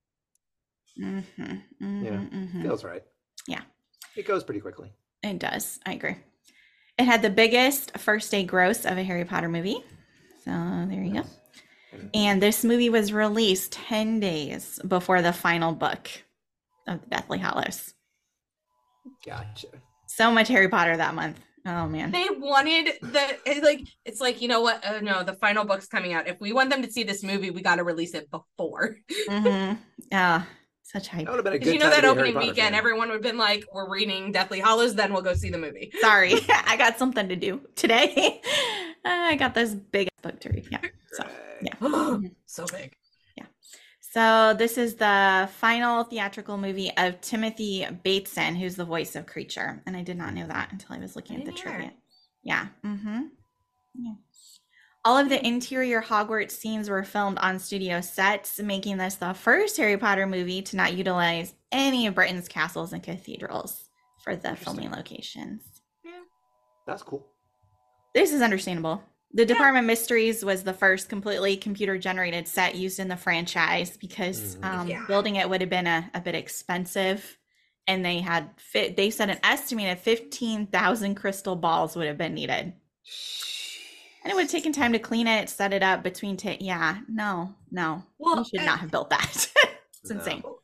Mm-hmm, mm-hmm, Yeah. mm-hmm. Feels right. Yeah. It goes pretty quickly. It does. I agree. It had the biggest first day gross of a Harry Potter movie. So there you Nice. go. And this movie was released ten days before the final book of the Deathly Hallows. Gotcha. So much Harry Potter that month. Oh man. They wanted the it's like it's like you know what? Uh, no, the final book's coming out. If we want them to see this movie, we got to release it before. Mm-hmm. Yeah. Such hype. That would have been a Because good you know time to that be a opening Harry Potter weekend, fan. everyone would have been like, "We're reading Deathly Hallows, then we'll go see the movie." Sorry, I got something to do today. I got this big book to read. Yeah. So yeah. So big. So this is the final theatrical movie of Timothy Bateson, who's the voice of Creature, and I did not know that until I was looking at the didn't either. trivia. Yeah. Mm-hmm. Yeah. All of the interior Hogwarts scenes were filmed on studio sets, making this the first Harry Potter movie to not utilize any of Britain's castles and cathedrals for the filming locations. That's cool. This is understandable. The Department of Mysteries was the first completely computer-generated set used in the franchise because Mhm. um, Yeah. building it would have been a, a bit expensive, and they had fit. They said an estimated fifteen thousand crystal balls would have been needed, and it would have taken time to clean it, set it up between. Ta- yeah, no, no, Well, you should and- not have built that. It's No. insane.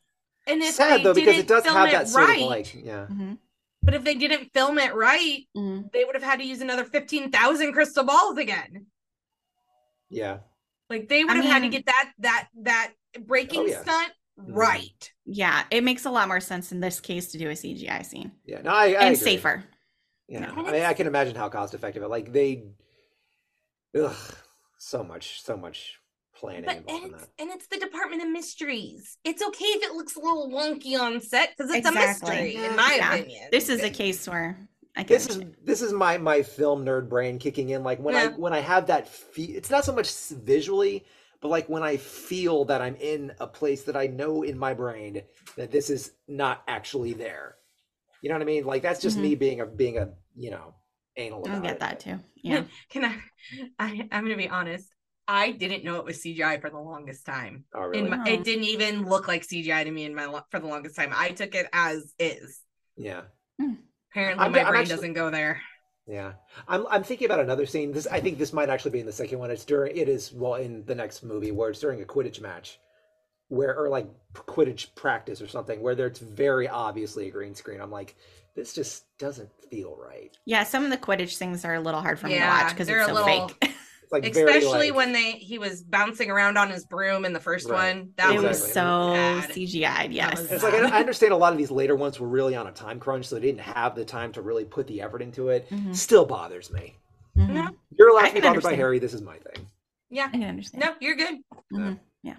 And if sad they though, because didn't it does film have it that sort right, of like, yeah. Mm-hmm. but if they didn't film it right, Mm-hmm. they would have had to use another fifteen thousand crystal balls again. Yeah. Like they would I have had to mean- get that that that breaking Oh, yeah. stunt right. Yeah, it makes a lot more sense in this case to do a C G I scene. Yeah. No, I, I and agree. safer. Yeah. No. I mean, I can imagine how cost effective it. Like they, ugh, so much, so much planning But involved in it's, that. and it's the Department of Mysteries. It's okay if it looks a little wonky on set because it's Exactly. a mystery, in my Yeah. opinion. This is a case where I can This is understand. this is my my film nerd brain kicking in. Like when I Yeah. when I have that, fe- it's not so much visually, but like when I feel that I'm in a place that I know in my brain that this is not actually there. You know what I mean? Like that's just Mhm. me being a being a you know anal I about get it. that too. Yeah. Can I, I? I'm gonna be honest. I didn't know it was C G I for the longest time. Oh really? In my, Oh. It didn't even look like C G I to me in my lo- for the longest time. I took it as is. Yeah. Apparently, I'm- my I'm brain actually- doesn't go there. Yeah, I'm I'm thinking about another scene. This I think this might actually be in the second one. It's during it is well in the next movie where it's during a Quidditch match, where or like Quidditch practice or something where there's very obviously a green screen. I'm like, this just doesn't feel right. Yeah, some of the Quidditch things are a little hard for me to Yeah, watch because they're it's a so little- fake. It's like very, Especially like- when they he was bouncing around on his broom in the first Right. one. That It was Exactly. so bad. C G I'd, yes. was It's like I, I understand a lot of these later ones were really on a time crunch, so they didn't have the time to really put the effort into it. Mhm. Still bothers me. Mhm. No. You're allowed I to be can bothered by understand. Harry. This is my thing. Yeah. I can understand. No, you're good. Mhm. Yeah.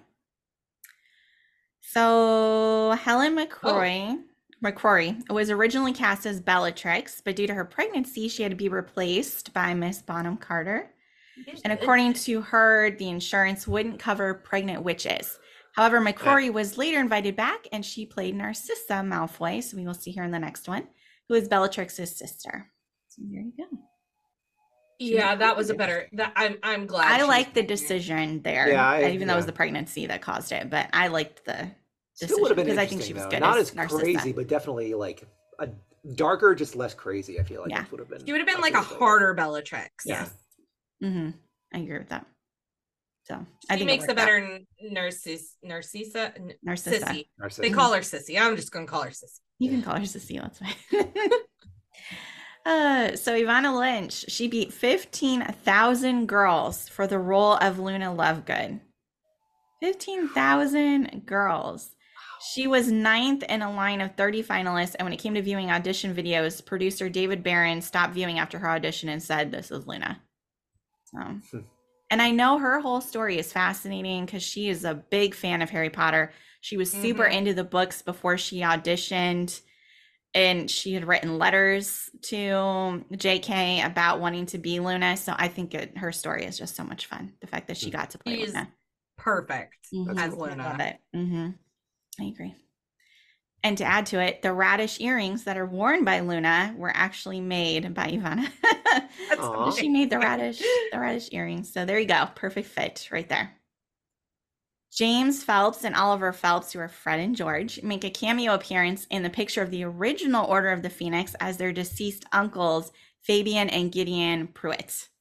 So Helen Oh. McCrory McCrory was originally cast as Bellatrix, but due to her pregnancy, she had to be replaced by Miss Bonham Carter. And according to her, the insurance wouldn't cover pregnant witches. However, McCrory was later invited back, and she played Narcissa Malfoy. So we will see her in the next one, who is Bellatrix's sister. So there you go. Yeah, that was a better. That I'm I'm glad. I she was like the pregnant. decision there. Yeah, I- even though it was yeah. the pregnancy that caused it, but I liked the Still would have been because interesting. I think she was though. good. Not as as Narcissa. crazy, but definitely like a darker, just less crazy. I feel like Yeah. this would have been. She would have been like a absolutely- harder Bellatrix. Yeah. Mm-hmm. I agree with that. So She I think it makes a worked out. better n- Narciss Narcissa n- Narcissa. Sissy. Narcissa. They call her Sissy. I'm just gonna call her Sissy. You can call her Cecile. That's fine. uh, so Ivana Lynch, she beat fifteen thousand girls for the role of Luna Lovegood. fifteen thousand girls. She was ninth in a line of thirty finalists, and when it came to viewing audition videos, producer David Barron stopped viewing after her audition and said, "This is Luna." So, and I know her whole story is fascinating because she is a big fan of Harry Potter. She was super Mhm. into the books before she auditioned, and she had written letters to J K about wanting to be Luna. So I think it, her story is just so much fun. The fact that she got to play She's Luna. Perfect Mhm. as I Luna. love it. hmm I agree. And to add to it, the radish earrings that are worn by Luna were actually made by Ivana. That's Aw. She made the radish, the radish earrings. So there you go. Perfect fit right there. James Phelps and Oliver Phelps, who are Fred and George, make a cameo appearance in the picture of the original Order of the Phoenix as their deceased uncles, Fabian and Gideon Pruitt.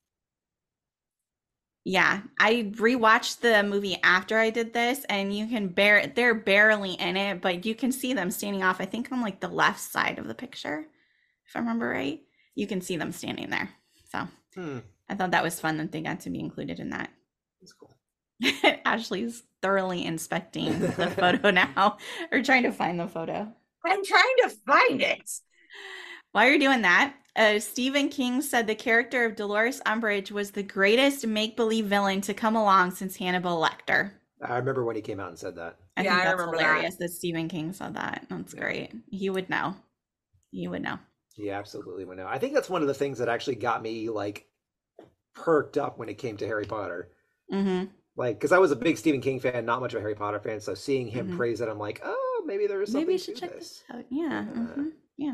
Yeah, I rewatched the movie after I did this, and you can bear they're barely in it, but you can see them standing off, I think on like the left side of the picture, if I remember right. You can see them standing there. So Hmm. I thought that was fun that they got to be included in that. That's cool. Ashley's thoroughly inspecting the photo now, or trying to find the photo. I'm trying to find it. While you're doing that, uh, Stephen King said the character of Dolores Umbridge was the greatest make-believe villain to come along since Hannibal Lecter. I remember when he came out and said that. I Yeah, think I that's remember that. hilarious that. Stephen King said that. That's Yeah. great. He would know. He would know. He absolutely would know. I think that's one of the things that actually got me like perked up when it came to Harry Potter. Mm-hmm. Like, because I was a big Stephen King fan, not much of a Harry Potter fan. So seeing him Mhm. praise it, I'm like, oh, maybe there is something Maybe you should to check this. this out. Yeah. Yeah. mhm, Yeah.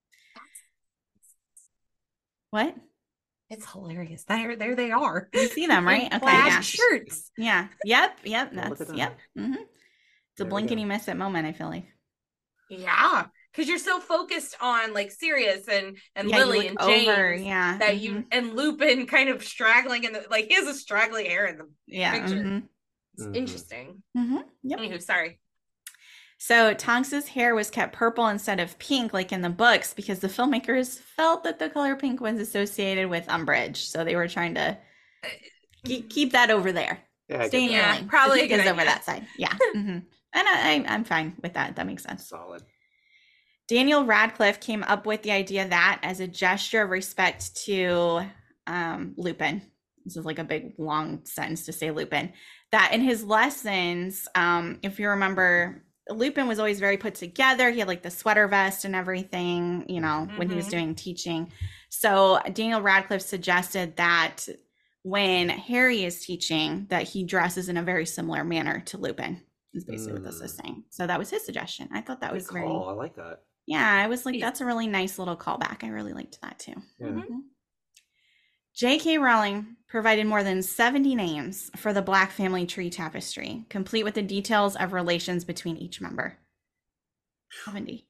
What? It's hilarious. There, there they are. You see them, right? In Okay. plaid Yeah. shirts. Yeah. Yep. Yep. Oh, look That's at yep. Mm-hmm. It's a There we blink and go. you miss it moment, I feel like. Yeah, because you're so focused on like Sirius and and Yeah, you Lily look and James over, yeah. that mhm, you and Lupin kind of straggling in the like he has a straggly hair in the yeah. picture. mhm, It's Mhm. interesting. mhm, Yep. Anywho, sorry. So Tonks's hair was kept purple instead of pink like in the books because the filmmakers felt that the color pink was associated with Umbridge. So they were trying to keep, keep that over there. Yeah, Stay in your Yeah, lane. probably The a pink good is over idea. that side. Yeah. hmm And I, I, I'm fine with that. That makes sense. Solid. Daniel Radcliffe came up with the idea that as a gesture of respect to um, Lupin, this is like a big long sentence to say Lupin, that in his lessons, um, if you remember, Lupin was always very put together. He had like the sweater vest and everything, you know, when he was Mhm. doing teaching. So Daniel Radcliffe suggested that when Harry is teaching, that he dresses in a very similar manner to Lupin, is basically what this is saying. So that was his suggestion. I thought that Good was very, call. I like that. yeah, I was like, Yeah. that's a really nice little callback. I really liked that too. Yeah. Mhm. J K. Rowling provided more than seventy names for the Black family tree tapestry, complete with the details of relations between each member. seventy.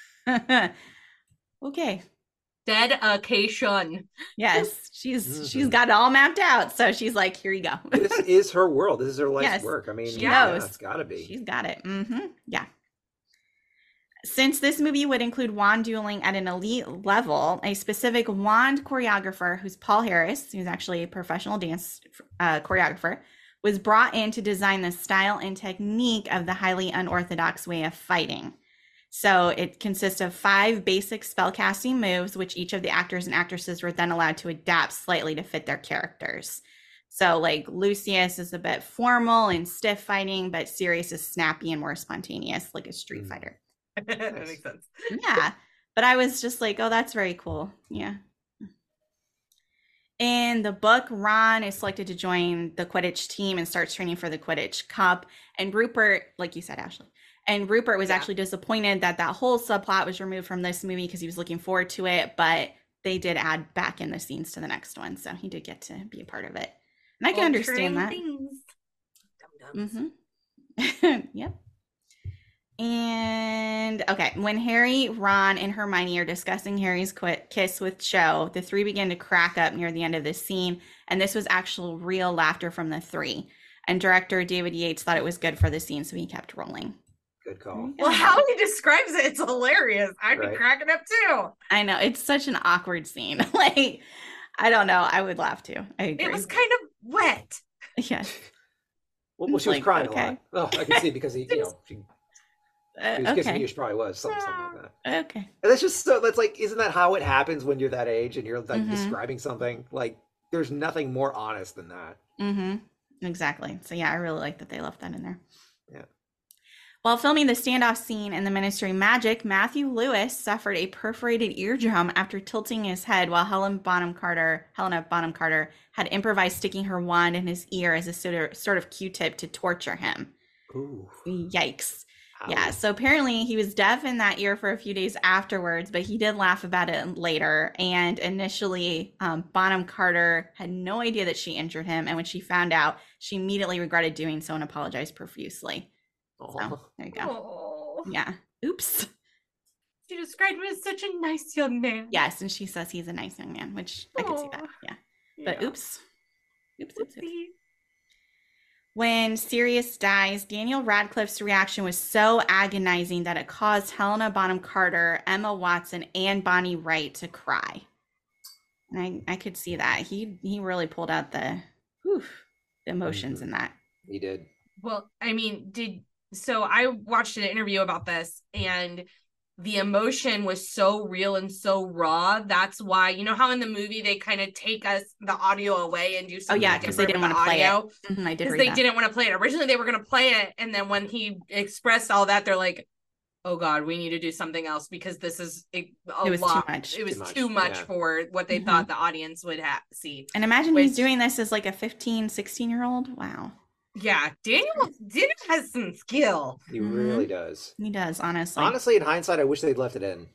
Okay. Dedication. Yes, she's she's Mhm. got it all mapped out. So she's like, here you go. This is her world. This is her life's Yes, work. I mean, she yeah, knows. it's gotta be. She's got it. Mm-hmm. Yeah. Since this movie would include wand dueling at an elite level, a specific wand choreographer, who's Paul Harris, who's actually a professional dance uh, choreographer, was brought in to design the style and technique of the highly unorthodox way of fighting. So it consists of five basic spellcasting moves, which each of the actors and actresses were then allowed to adapt slightly to fit their characters. So like Lucius is a bit formal and stiff fighting, but Sirius is snappy and more spontaneous, like a street Mm. fighter. That makes sense. Yeah. But I was just like, oh, that's very cool. Yeah. In the book, Ron is selected to join the Quidditch team and starts training for the Quidditch Cup. And Rupert, like you said, Ashley, and Rupert was Yeah. actually disappointed that that whole subplot was removed from this movie because he was looking forward to it. But they did add back in the scenes to the next one. So he did get to be a part of it. And I can understand that. Things. Dum-dums. Mm-hmm. Yep. And okay, when Harry, Ron, and Hermione are discussing Harry's qu- kiss with Cho, the three begin to crack up near the end of this scene, and this was actual real laughter from the three. And director David Yates thought it was good for the scene, so he kept rolling. Good call. Well, how he describes it, it's hilarious. I'd Right. be cracking up too. I know, it's such an awkward scene. Like, I don't know, I would laugh too. I agree. It was kind of wet. yeah. Well, well, she was Like, crying okay. a lot. Oh, I can see because he, you know, she, Uh, he was kissing okay. you. She probably was something, something like that. Okay. And that's just so. That's like, isn't that how it happens when you're that age and you're like Mhm. describing something? Like, there's nothing more honest than that. Mm-hmm. Exactly. So yeah, I really like that they left that in there. Yeah. While filming the standoff scene in the Ministry of Magic, Matthew Lewis suffered a perforated eardrum after tilting his head while Helen Bonham Carter, Helena Bonham Carter, had improvised sticking her wand in his ear as a sort of, sort of Q-tip to torture him. Ooh. Yikes. Ow. Yeah, so apparently he was deaf in that ear for a few days afterwards, but he did laugh about it later. And initially, um, Bonham Carter had no idea that she injured him. And when she found out, she immediately regretted doing so and apologized profusely. Aw. So there you go. Oh, Yeah. Oops. she described him as such a nice young man. Yes, and she says he's a nice young man, which I could see that. Aw. Yeah. But Yeah. oops. Oops, oops, oops. Whoopsie. When Sirius dies, Daniel Radcliffe's reaction was so agonizing that it caused Helena Bonham Carter, Emma Watson, and Bonnie Wright to cry. And I, I could see that. He he really pulled out the, whew, the emotions Mhm. in that. He did. Well, I mean, did so I watched an interview about this, and the emotion was so real and so raw. That's why, you know how in the movie they kind of take us the audio away and do Oh something yeah, because they different didn't with want to the play it. audio? Mhm, I did Because read they that. didn't want to play it. Originally they were going to play it, and then when he expressed all that, they're like, oh god, we need to do something else because this is a, a It was too lot. much. It was Too much, too much yeah. for what they Mhm. thought the audience would ha- see. And imagine Which- he's doing this as like a fifteen, sixteen year old. Wow. Yeah, Daniel Daniel has some skill. He Mhm. really does. He does, honestly. Honestly, in hindsight, I wish they'd left it in.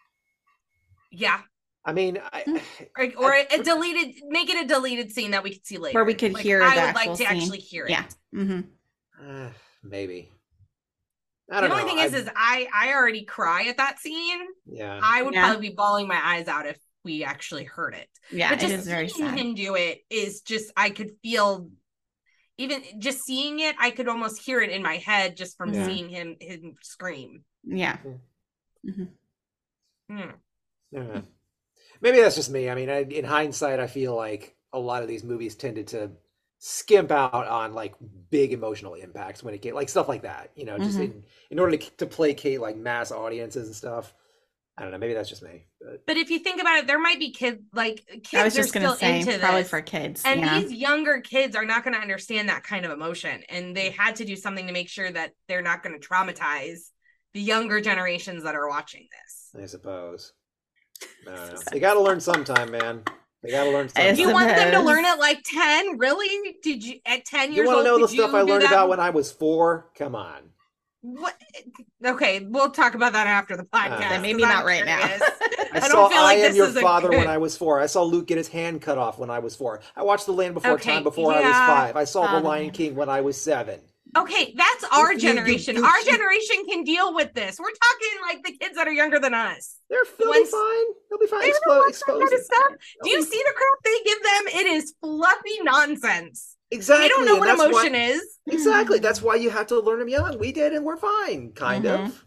Yeah, I mean, I, Mm. or, or a deleted, make it a deleted scene that we could see later, Where we could Like, hear I the would actual like to scene. actually hear it. Yeah. Mm-hmm. uh, maybe. I The don't only know. thing is, I- is I I already cry at that scene. yeah. I would Yeah. probably be bawling my eyes out if we actually heard it. Yeah, but it just is very seeing sad. him do it is just I could feel even just seeing it, I could almost hear it in my head just from Yeah. seeing him him scream. Yeah. Yeah. hmm Hmm. Yeah. Maybe that's just me. I mean, I, in hindsight, I feel like a lot of these movies tended to skimp out on like big emotional impacts when it came, like stuff like that. You know, just Mhm. in, in order to to placate like mass audiences and stuff. I don't know. Maybe that's just me. But But if you think about it, there might be kids like kids I was are just still gonna say into probably this. for kids. And yeah. these younger kids are not going to understand that kind of emotion. And they had to do something to make sure that they're not going to traumatize the younger generations that are watching this. I suppose. I don't know. They got to learn sometime, man. They got to learn I sometime. Do you want them to suppose. learn at like ten? Really? Did you at ten You years want old? to know the did stuff you I do learned that? about when I was four? Come on. What? Okay, we'll talk about that after the podcast. Uh, Then maybe 'cause not I'm right now. curious. I, I don't saw feel I like Am this Your is a Father good- when I was four. I saw Luke get his hand cut off when I was four. I watched The Land Before Okay, Time before I was yeah. five. I saw Oh, The The Lion Land King when I was seven. Okay, that's our You- you- you- generation. you- Our you- generation can deal with this. We're talking like the kids that are younger than us. They're they'll Once- be fine. They'll be fine. They don't Expo- watch that kind of exposing. stuff. They'll Do you be- see the crap they give them? It is fluffy nonsense. Exactly. They don't know and what that's emotion why, is. Exactly. That's why you have to learn them young. We did, and we're fine. Kind Mhm. of.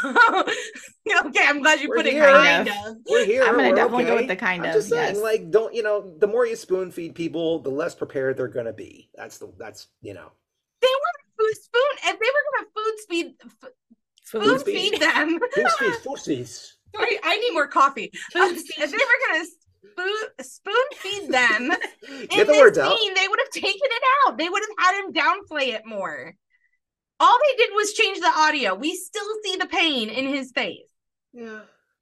Okay, I'm glad you We're put it here. kind Kind of. We're here. I'm gonna we're definitely go okay. with the kind I'm of, just saying, yes. like, don't you know? The more you spoon feed people, the less prepared they're gonna be. That's the. That's you know. They were food spoon. If they were gonna food speed, f- Food food speed. feed them. Food feed. Food feed. Sorry, I need more coffee. Um, if they were gonna spoon spoon feed them in Get the this words out. scene, they would have taken it out. They would have had him downplay it more. All they did was change the audio. We still see the pain in his face. Yeah.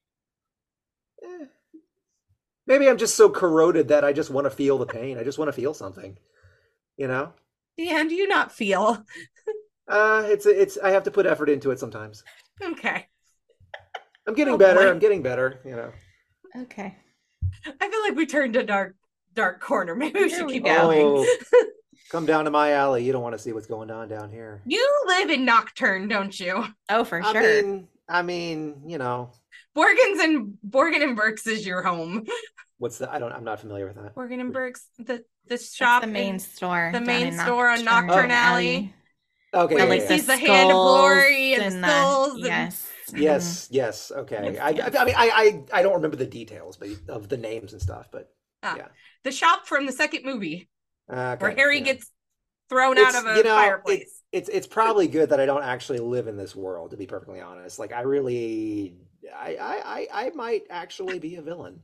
Eh. Maybe I'm just so corroded that I just want to feel the pain. I just want to feel something. You know. Dan, do you not feel? Uh, it's it's. I have to put effort into it sometimes. Okay. I'm getting Oh, better. boy. I'm getting better. You know. Okay. I feel like we turned a dark, dark corner. Maybe we Here should we keep go. going. Oh, come down to my alley. You don't want to see what's going on down here. You live in Nocturne, don't you? Oh, for I sure. mean, I mean, you know, Borgans and Borgin and Burks is your home. what's the? I don't. I'm not familiar with that. Borgin and Burks, the the That's shop, the main in- store. the down main in store on Nocturne Nocturne Alley. Okay. Where yeah, he yeah, sees yeah. the hand of glory and the and skulls and- yes. Yes. Yes. Okay. Yes, I, yes. I. I mean, I, I. I don't remember the details, but of the names and stuff. But Ah, yeah. the shop from the second movie Okay, where Harry yeah. gets thrown It's, out of a you know, fireplace. It's it's probably good that I don't actually live in this world, to be perfectly honest. Like I really, I I I, I might actually be a villain.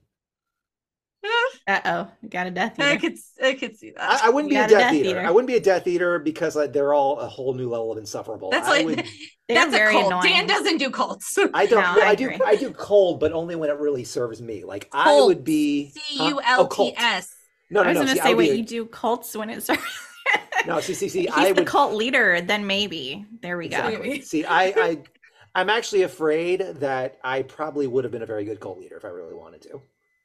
Uh oh, got a death I eater. could I could see that. I, I wouldn't You be a got a Death, Death Eater. Eater. I wouldn't be a Death Eater because like, they're all a whole new level of insufferable. That's I like would, They're that's a very cult. annoying. Dan doesn't do cults. I don't. No, well, I I, do. agree. I do cold, but only when it really serves me. Like I Cult. would be C huh? U Oh, L T cult. S. No, I no, was no. gonna See, I say, would be wait, a- you do cults when it starts. No, see, see, see. He's I the would cult leader. Then maybe there we go. exactly. Maybe. See, I, I, I'm actually afraid that I probably would have been a very good cult leader if I really wanted to.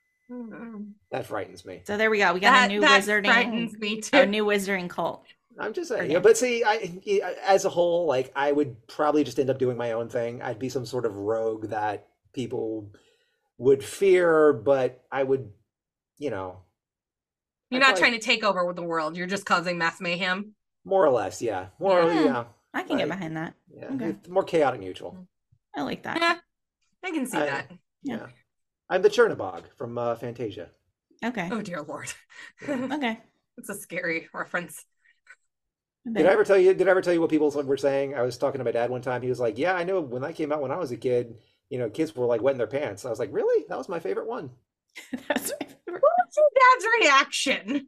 That frightens me. So there we go. We got That, a new that wizarding, frightens me too. a new wizarding cult. I'm just saying, Okay. yeah, but see, I, as a whole, like I would probably just end up doing my own thing. I'd be some sort of rogue that people would fear, but I would, you know, You're I'd not probably- trying to take over with the world. You're just causing mass mayhem. more or less, yeah, more, or Yeah. yeah, I can get Right. behind that. yeah, Okay. it's more chaotic neutral. I like that. Yeah, I can see I- that. Yeah. Yeah, I'm the Chernobog from uh, Fantasia. Okay. Oh dear lord. Okay. It's a scary reference. Did I ever tell you? Did I ever tell you what people were saying? I was talking to my dad one time. He was like, "Yeah, I know when that came out when I was a kid. You know, kids were like wetting their pants." I was like, "Really? That was my favorite one." That's my favorite. What was your dad's reaction?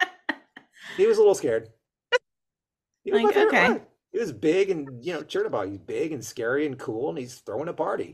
He was a little scared. He was my Like, favorite okay. one. He was big and you know, Chernobog. He's big and scary and cool, and he's throwing a party.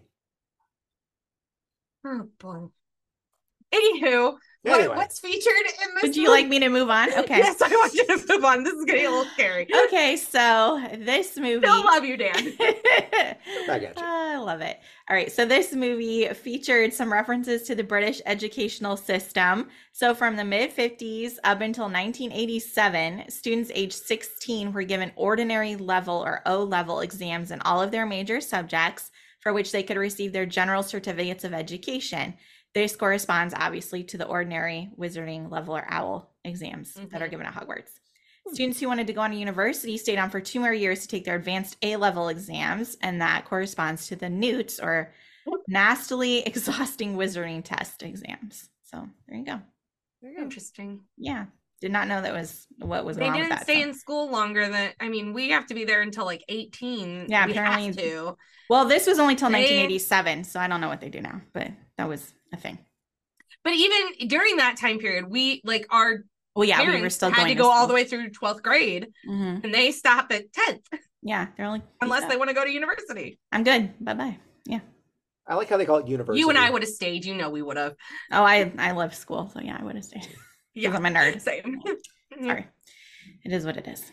Oh boy. Anywho, Anyway. what, what's featured in this? Would you movie? like me to move on? Okay. Yes, I want you to move on. This is getting a little scary. Okay, so this movie. Still love you, Dan. I got you. I love it. All right, so this movie featured some references to the British educational system. So from the mid fifties up until nineteen eighty-seven, students aged sixteen were given ordinary level or O level exams in all of their major subjects for which they could receive their general certificates of education. This corresponds obviously to the ordinary wizarding level or owl exams that are Mhm. given at Hogwarts. Students who wanted to go on to university stayed on for two more years to take their advanced A-level exams, and that corresponds to the N E W Ts, or nastily exhausting wizarding test exams. So there you go. Interesting. Yeah. Did not know that was what was They going on didn't with that. stay so. in school longer than, I mean, we have to be there until like eighteen. Yeah, we apparently- have to. Well, this was only till They- nineteen eighty-seven, so I don't know what they do now, but that was a thing. But even during that time period, we, like, our Well, yeah, parents we were still had going to to go all school. the way through twelfth grade, Mhm. and they stop at tenth, Yeah, they're like, unless "Peace they out." want to go to university. I'm good. Bye-bye. Yeah. I like how they call it university. You and I would have stayed. You know we would have. Oh, I I love school, so yeah, I would have stayed. Yeah, I'm a nerd. Same. Sorry. It is what it is.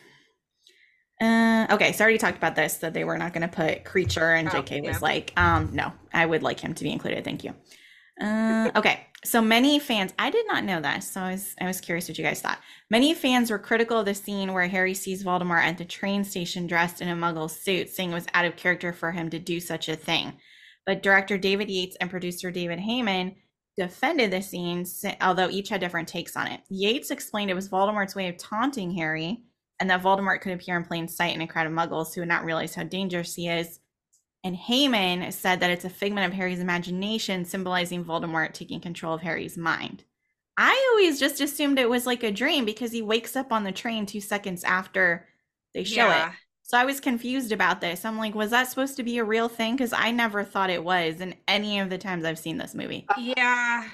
Uh, okay, so I already talked about this, that they were not going to put Creature, and Oh, J K was yeah. like, um, no, I would like him to be included. Thank you. Uh, okay, so many fans, I did not know this, so I was, I was curious what you guys thought. Many fans were critical of the scene where Harry sees Voldemort at the train station dressed in a muggle suit, saying it was out of character for him to do such a thing. But director David Yates and producer David Heyman defended the scene, sa- although each had different takes on it. Yates explained it was Voldemort's way of taunting Harry, and that Voldemort could appear in plain sight in a crowd of muggles who would not realize how dangerous he is. And Heyman said that it's a figment of Harry's imagination, symbolizing Voldemort taking control of Harry's mind. I always just assumed it was like a dream because he wakes up on the train two seconds after they show Yeah. it. So I was confused about this. I'm like, was that supposed to be a real thing? Because I never thought it was in any of the times I've seen this movie. Yeah.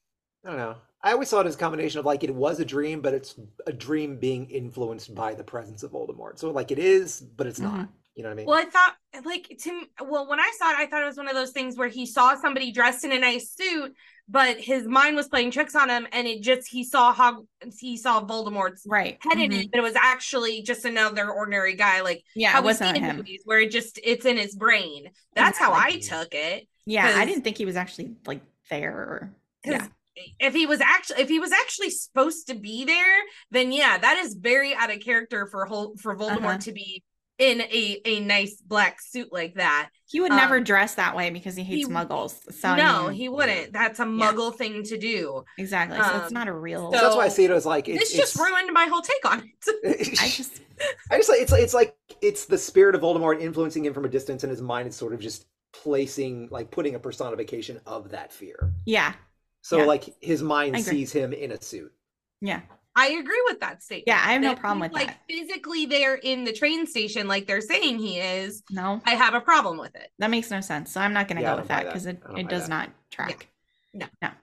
I don't know. I always thought it was a combination of like it was a dream, but it's a dream being influenced by the presence of Voldemort. So like it is, but it's not. You know what I mean? Well, I thought, like, to well, when I saw it, I thought it was one of those things where he saw somebody dressed in a nice suit, but his mind was playing tricks on him, and it just he saw how he saw Voldemort's Right. head in Mhm. it, but it was actually just another ordinary guy, like Yeah, how it we wasn't see in him. movies, where it just it's in his brain. That's how I Exactly. took it. Yeah, I 'Cause- didn't think he was actually like there. Or, Because yeah. if he was actually if he was actually supposed to be there, then yeah, that is very out of character for whole for Voldemort Uh-huh. to be in a a nice black suit like that. He would never Um, dress that way because he hates he- muggles. So I no, mean, he wouldn't. That's a Yeah. muggle thing to do. exactly. So it's um, not a real. So that's why I so see it as like it's, this just it's, ruined my whole take on it. I just I just like it's like it's like it's the spirit of Voldemort influencing him from a distance, and his mind is sort of just placing like putting a personification of that fear. yeah So Yeah. like his mind I agree. sees him in a suit. yeah I agree with that statement. Yeah, I have no That problem he's, with like that. physically there in the train station, like they're saying he is. no, I have a problem with it. that makes no sense. So I'm not going to Yeah, I go don't with buy that that. because it, I don't it buy does that. not track. No. no.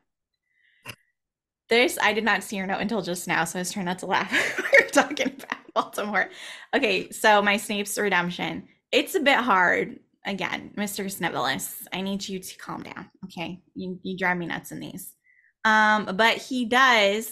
This I did not see your note until just now, so I was trying not to laugh. We were talking about Baltimore. Okay, so my Snape's redemption. It's a bit hard. Again, Mister Snivellus, I need you to calm down. Okay, you you drive me nuts in these. Um, but he does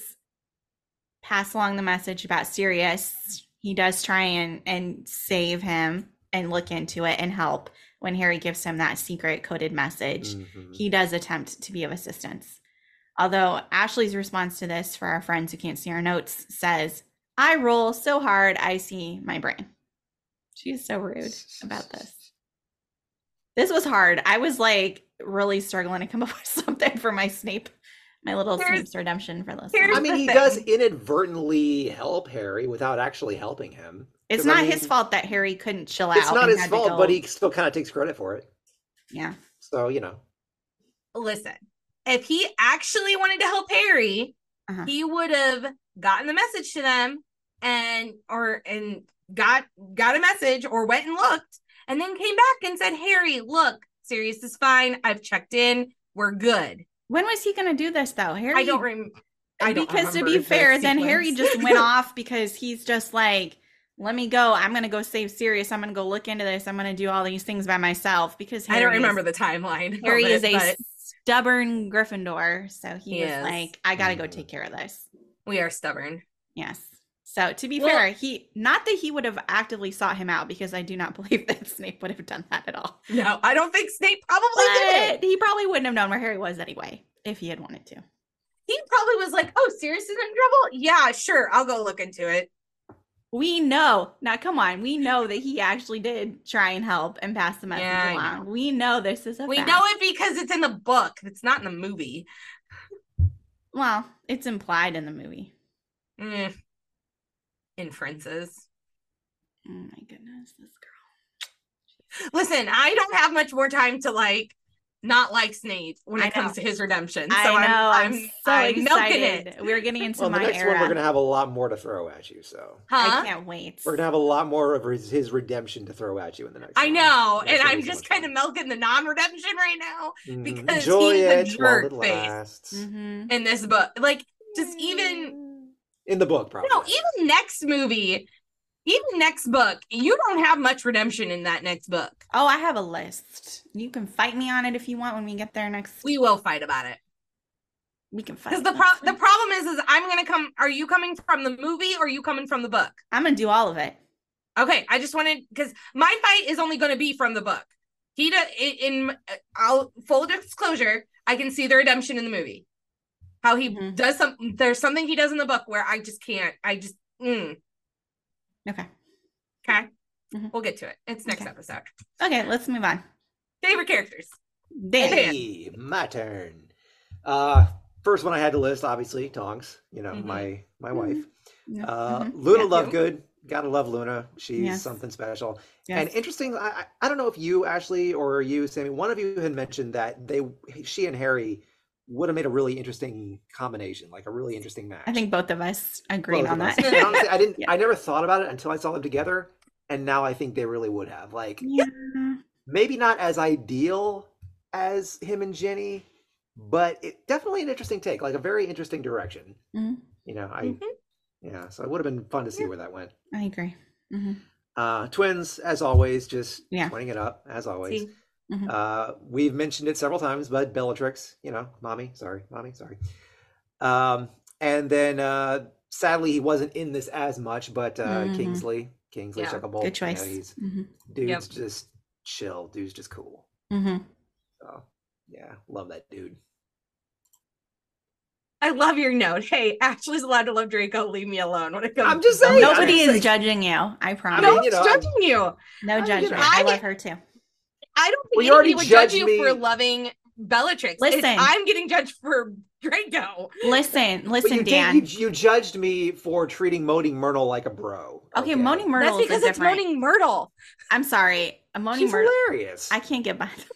pass along the message about Sirius. He does try and and save him and look into it and help when Harry gives him that secret coded message. Mhm. He does attempt to be of assistance. Although Ashley's response to this, for our friends who can't see our notes, says, I roll so hard I see my brain. She's so rude about this. This was hard. I was like really struggling to come up with something for my Snape, my little Here's- Snape's redemption for this. here's one. I mean, the he thing. does inadvertently help Harry without actually helping him. It's 'Cause, I not his mean, fault that Harry couldn't chill out. It's not and his had to fault, go- but he still kind of takes credit for it. Yeah. So you know, Listen, if he actually wanted to help Harry, Uh-huh. he would have gotten the message to them and or and got got a message or went and looked and then came back and said, Harry, look, Sirius is fine. I've checked in. We're good. When was he going to do this though? Harry I don't remember. I don't because to remember be the fair, then sequence. Harry just went off because he's just like, let me go. I'm going to go save Sirius. I'm going to go look into this. I'm going to do all these things by myself because Harry I don't remember is, the timeline. Harry of is it, a but stubborn Gryffindor. So he, He was is. like, I got to go Mhm. take care of this. we are stubborn. Yes. So to be Well- fair, he not that he would have actively sought him out because I do not believe that Snape would have done that at all. No, I don't think Snape probably did it. But he probably wouldn't have known where Harry was anyway if he had wanted to. He probably was like, oh, Sirius is in trouble? Yeah, sure. I'll go look into it. We know. Now, come on. We know that he actually did try and help and pass the message Yeah, I along. We know this is a We fact. know it because it's in the book. It's not in the movie. Well, it's implied in the movie. Mm. inferences. Oh my goodness, this girl. Listen, I don't have much more time to like not like Snape when it I comes know. to his redemption. So I know. I'm, I'm, I'm, so I'm milking excited. it. We're getting into Well, the my next era. one we're gonna have a lot more to throw at you. So Huh? I can't wait. we're gonna have a lot more of his, his redemption to throw at you in the next. I one. know, That's and gonna I'm be so just much kind of fun. milking the non-redemption right now Mhm. because Enjoy he's a it while jerk it face lasts. Mm-hmm. in this book. Like, just even In the book, probably. no, even next movie, even next book, you don't have much redemption in that next book. Oh, I have a list. You can fight me on it if you want when we get there next. We will fight about it We can fight. because the pro- the problem is, is I'm gonna come. Are you coming from the movie or are you coming from the book? I'm gonna do all of it. Okay, I just wanted because my fight is only going to be from the book. He does in, in I'll full disclosure. I can see the redemption in the movie. How he Mhm. does some. There's something he does in the book where I just can't. I just. Mm. Okay. Okay, Mhm. we'll get to it. It's next Okay. episode. Okay, let's move on. Favorite characters. Dan. Hey, my turn. Uh, first one I had to list, obviously, Tongs. You know, Mhm. my my Mhm. wife. Yeah. Uh, Mhm. Luna Yeah. Lovegood. Gotta love Luna. She's Yes. something special. Yes. And interesting. I, I I don't know if you, Ashley, or you, Sammy, one of you had mentioned that they, she and Harry, would have made a really interesting combination, like a really interesting match. I think both of us agreed Both on of us. that. And honestly, I didn't. Yeah. I never thought about it until I saw them together, and now I think they really would have. Like, Yeah. maybe not as ideal as him and Jenny, but it definitely an interesting take, like a very interesting direction. Mhm. You know, I Mhm. yeah. So it would have been fun to see where that went. I agree. hmm Uh, twins, as always, just Yeah. twinning it up as always. See? Mhm. Uh, we've mentioned it several times, but Bellatrix, you know, mommy, sorry, mommy, sorry. Um, and then uh, sadly, he wasn't in this as much, but uh, Mhm. Kingsley, Kingsley Yeah, Shacklebolt, Good you know, choice. he's hmm dude's Yep. just chill, dude's just cool. hmm So yeah, love that dude. I love your note. Hey, Ashley's allowed to love Draco. Leave me alone. When it comes, I'm just to saying, something. Nobody I'm is saying- judging you. I promise. mean, No you one's know, judging you. no you judgment. know, I I- love her too. I don't think Well, you already anybody would judge judged you me- for loving Bellatrix. It's- Listen. I'm getting judged for Draco. Listen, But listen, you Dan. did, you, you judged me for treating Moaning Myrtle like a bro. Okay, Moaning Myrtle That's is a because it's different. Moaning Myrtle. I'm sorry. A Moaning She's Myrtle. hilarious. I can't get behind.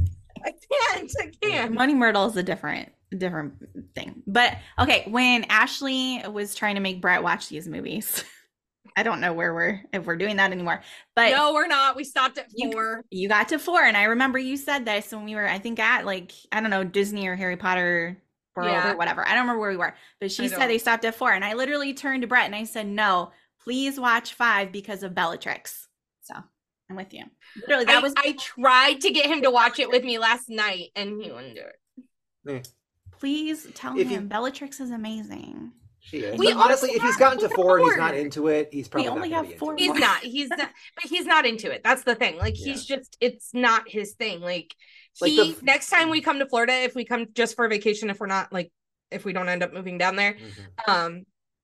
I can't. I can't. Moaning Myrtle is a different, different thing. But okay, when Ashley was trying to make Brett watch these movies, I don't know where we're if we're doing that anymore. But No, we're not. We stopped at You- four. you got to four, and I remember you said this when we were, I think, at like I don't know Disney or Harry Potter World Yeah. or whatever. I don't remember where we were, but she I said don't. they stopped at four, and I literally turned to Brett and I said, "No, please watch five because of Bellatrix." So I'm with you. Literally, that I, was I tried to get him to watch it with me last night, and he wouldn't do it. Eh, please tell If him you- Bellatrix is amazing. she is. We But honestly, also if he's have gotten to four and he's four. not into it, he's probably only not gonna have be four into He's it. more. not. He's not. But he's not into it. That's the thing. Like he's just. It's not his thing. Like Like he. the- next time we come to Florida, if we come just for a vacation, if we're not like, if we don't end up moving down there, Mhm. um,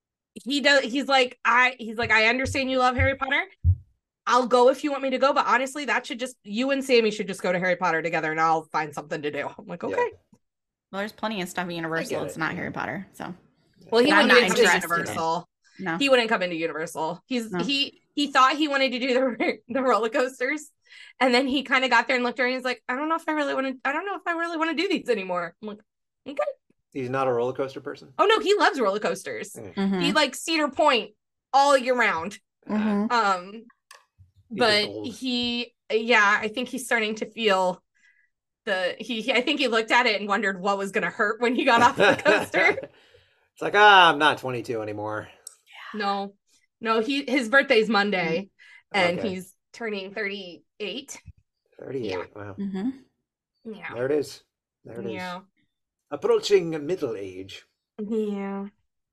he does. He's like I. He's like I understand you love Harry Potter. I'll go if you want me to go, but honestly, that should just you and Sammy should just go to Harry Potter together, and I'll find something to do. I'm like, Yeah. okay. Well, there's plenty of stuff at Universal. it. It's not Harry Potter, so Well, he But I'm wouldn't not come to interested. Universal. no. He wouldn't come into Universal. He's No. he he thought he wanted to do the the roller coasters, and then he kind of got there and looked around. And he's like, I don't know if I really want to. I don't know if I really want to do these anymore. I'm like, okay. He's not a roller coaster person. Oh no, he loves roller coasters. Mhm. He likes Cedar Point all year round. Mhm. Um, He's but just old. he, yeah, I think he's starting to feel the he. he- I think he looked at it and wondered what was going to hurt when he got off the coaster. It's like, ah, I'm not twenty-two anymore. No, no, he his birthday's Monday, and Okay. he's turning thirty-eight. thirty-eight. Yeah. Wow. Mhm. Yeah, There it is. There it is. yeah, Approaching middle age. yeah.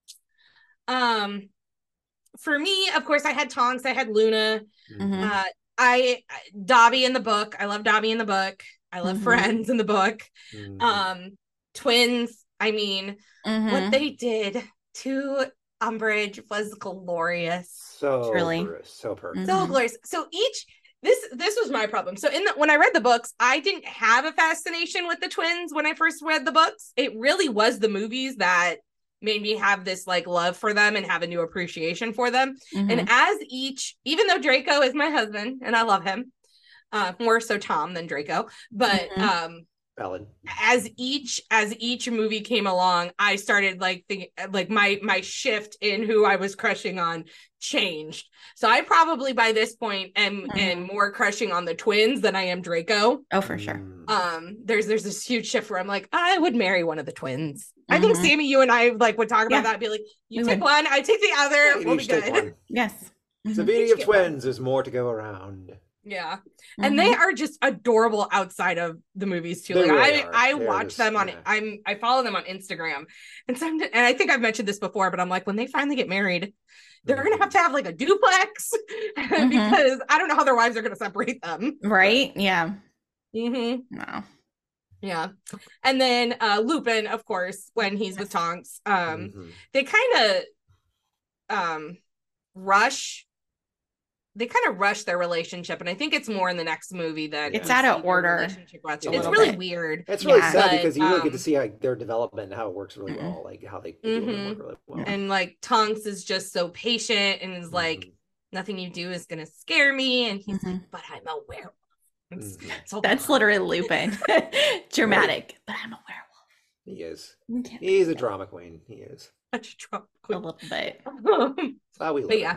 Um, for me, of course, I had Tonks, I had Luna. Mhm. Uh, I Dobby in the book. I love Dobby in the book. I love Mhm. Friends in the book. Mhm. Um, twins. I mean, Mhm. what they did to Umbridge was glorious. so Truly. gr- so perfect. So Mhm. glorious. So each this this was my problem. So in the when I read the books, I didn't have a fascination with the twins when I first read the books. It really was the movies that made me have this like love for them and have a new appreciation for them. Mhm. And as each, even though Draco is my husband and I love him, uh, more so Tom than Draco, but Mhm. um, Ellen. as each as each movie came along, I started like thinking like my my shift in who I was crushing on changed. So I probably by this point am Mhm. am more crushing on the twins than I am Draco. Oh, for sure. Mm. Um, there's there's this huge shift where I'm like, I would marry one of the twins. I think Mhm. Sammy, you and I like would talk about Yeah. that. Be like, you We take would. one, I take the other. You We'll be each take good. one. Yes. It's the Mhm. beauty Each of get one. twins. There's more to go around. Yeah. And they are just adorable outside of the movies too. They Like really I, are. I They're watch just- them on. yeah. I'm, I follow them on Instagram, and some, and I think I've mentioned this before, but I'm like, when they finally get married, they're gonna have to have like a duplex because I don't know how their wives are gonna separate them. Right? Yeah. Mm-hmm. No. Yeah. And then uh Lupin, of course, when he's with Tonks, um, Mhm. they kind of um rush. They kind of rush their relationship, and I think it's more in the next movie that It's we out of see their order relationship rush. a It's little really bit. weird. It's really Yeah. sad But, because you really get um, to see like their development and how it works really Mhm. well, like how they they do it Mhm. work really well. And like Tonks is just so patient and is like, Mhm. nothing you do is gonna scare me. And he's like, Mhm. but I'm a werewolf. It's- Mhm. it's all That's good. literally Lupin. Dramatic. But I'm a He is. werewolf. Can't He's a fix it. drama queen. He is. Such a drama A queen. little bit. That's how we live. But yeah,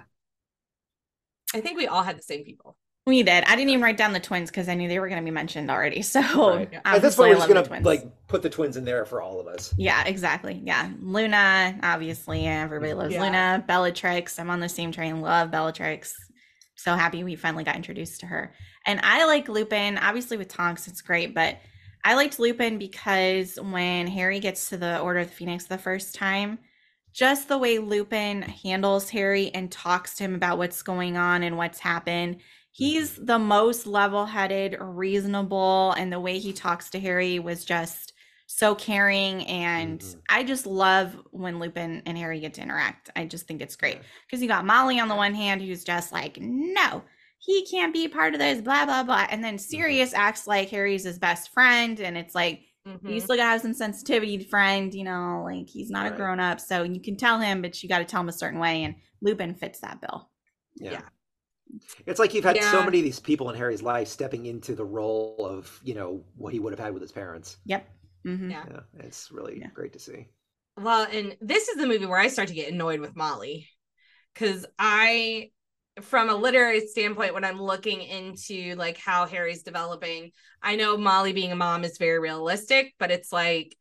I think we all had the same people. We did. I didn't even write down the twins because I knew they were going to be mentioned already. So Right. Yeah. At this obviously point, I we're just love the gonna twins. like put the twins in there for all of us. Yeah, exactly. Yeah. Luna, obviously, everybody loves Yeah. Luna. Bellatrix, I'm on the same train. Love Bellatrix. So happy we finally got introduced to her. And I like Lupin. Obviously, with Tonks, it's great, but I liked Lupin because when Harry gets to the Order of the Phoenix the first time, just the way Lupin handles Harry and talks to him about what's going on and what's happened. He's the most level-headed, reasonable, and the way he talks to Harry was just so caring. And Mhm. I just love when Lupin and Harry get to interact. I just think it's great Yeah. because you got Molly on the one hand who's just like, no, he can't be part of this, blah blah blah, and then Sirius acts like Harry's his best friend, and it's like, Mhm. you still gotta have some sensitivity, friend, you know, like he's not Right. a grown-up, so you can tell him, but you got to tell him a certain way, and Lupin fits that bill. Yeah. Yeah. It's like you've had so Yeah. many of these people in Harry's life stepping into the role of, you know, what he would have had with his parents. Yep. Mm-hmm. Yeah. Yeah. It's really Yeah. great to see. Well, and this is the movie where I start to get annoyed with Molly because I, from a literary standpoint, when I'm looking into like how Harry's developing, I know Molly being a mom is very realistic, but it's like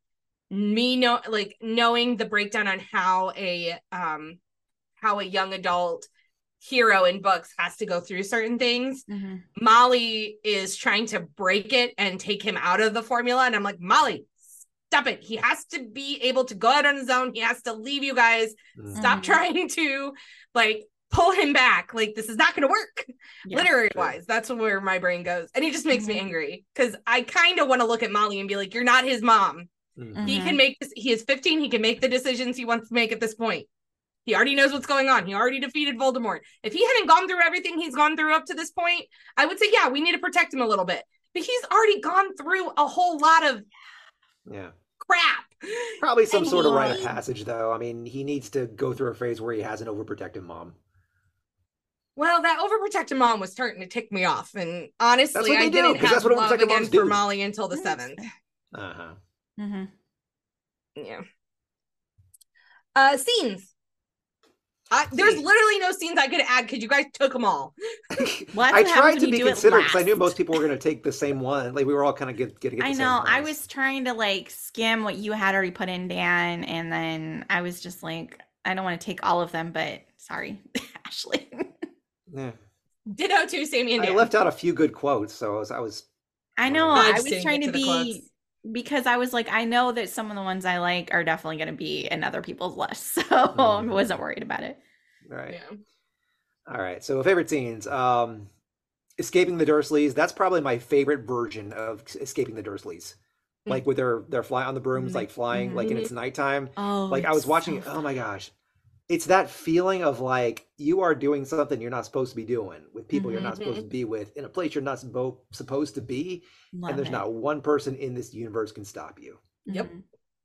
me know like knowing the breakdown on how a um how a young adult hero in books has to go through certain things. Mm-hmm. Molly is trying to break it and take him out of the formula. And I'm like, Molly, stop it. He has to be able to go out on his own. He has to leave you guys. Mm. Stop Mhm. trying to like pull him back. Like, this is not going to work. Yeah, Literary sure. wise, that's where my brain goes. And it just makes me Mhm. angry because I kind of want to look at Molly and be like, you're not his mom. Mhm. He Mhm. can make this. He is fifteen. He can make the decisions he wants to make at this point. He already knows what's going on. He already defeated Voldemort. If he hadn't gone through everything he's gone through up to this point, I would say, yeah, we need to protect him a little bit. But he's already gone through a whole lot of Yeah. crap. Probably some And sort of he rite of needs- passage, though. I mean, he needs to go through a phase where he has an overprotective mom. Well, that overprotective mom was starting to tick me off. And honestly, That's what I they do, didn't 'cause have that's what love overprotective again moms for do. Molly until the That's seventh. Uh huh. Mm-hmm. Yeah. Uh, scenes. I, there's Scenes. literally no scenes I could add because you guys took them all. Well, that's I what happens tried when to you be do it considerate because I knew last. most people were going to take the same one. Like we were all kind of get, getting. I know. I was trying to like skim what you had already put in, Dan, and then I was just like, I don't want to take all of them, but sorry, Ashley. Yeah. Ditto to Sammy and I Dan. left out a few good quotes, so I was. I was I know. I I just was didn't trying get to to the be quotes. because I was like, I know that some of the ones I like are definitely going to be in other people's lists, so Mhm. I wasn't worried about it. right. Yeah. All right. So favorite scenes. Um, escaping the Dursleys. That's probably my favorite version of escaping the Dursleys. Like with their their fly on the brooms, Mhm. like flying, like and it's nighttime. Oh, Like I it's was watching so it. Oh my gosh. It's that feeling of like you are doing something you're not supposed to be doing with people you're not supposed to be with in a place you're not supposed supposed to be, Love and there's it. not one person in this universe can stop you. Yep. Mhm.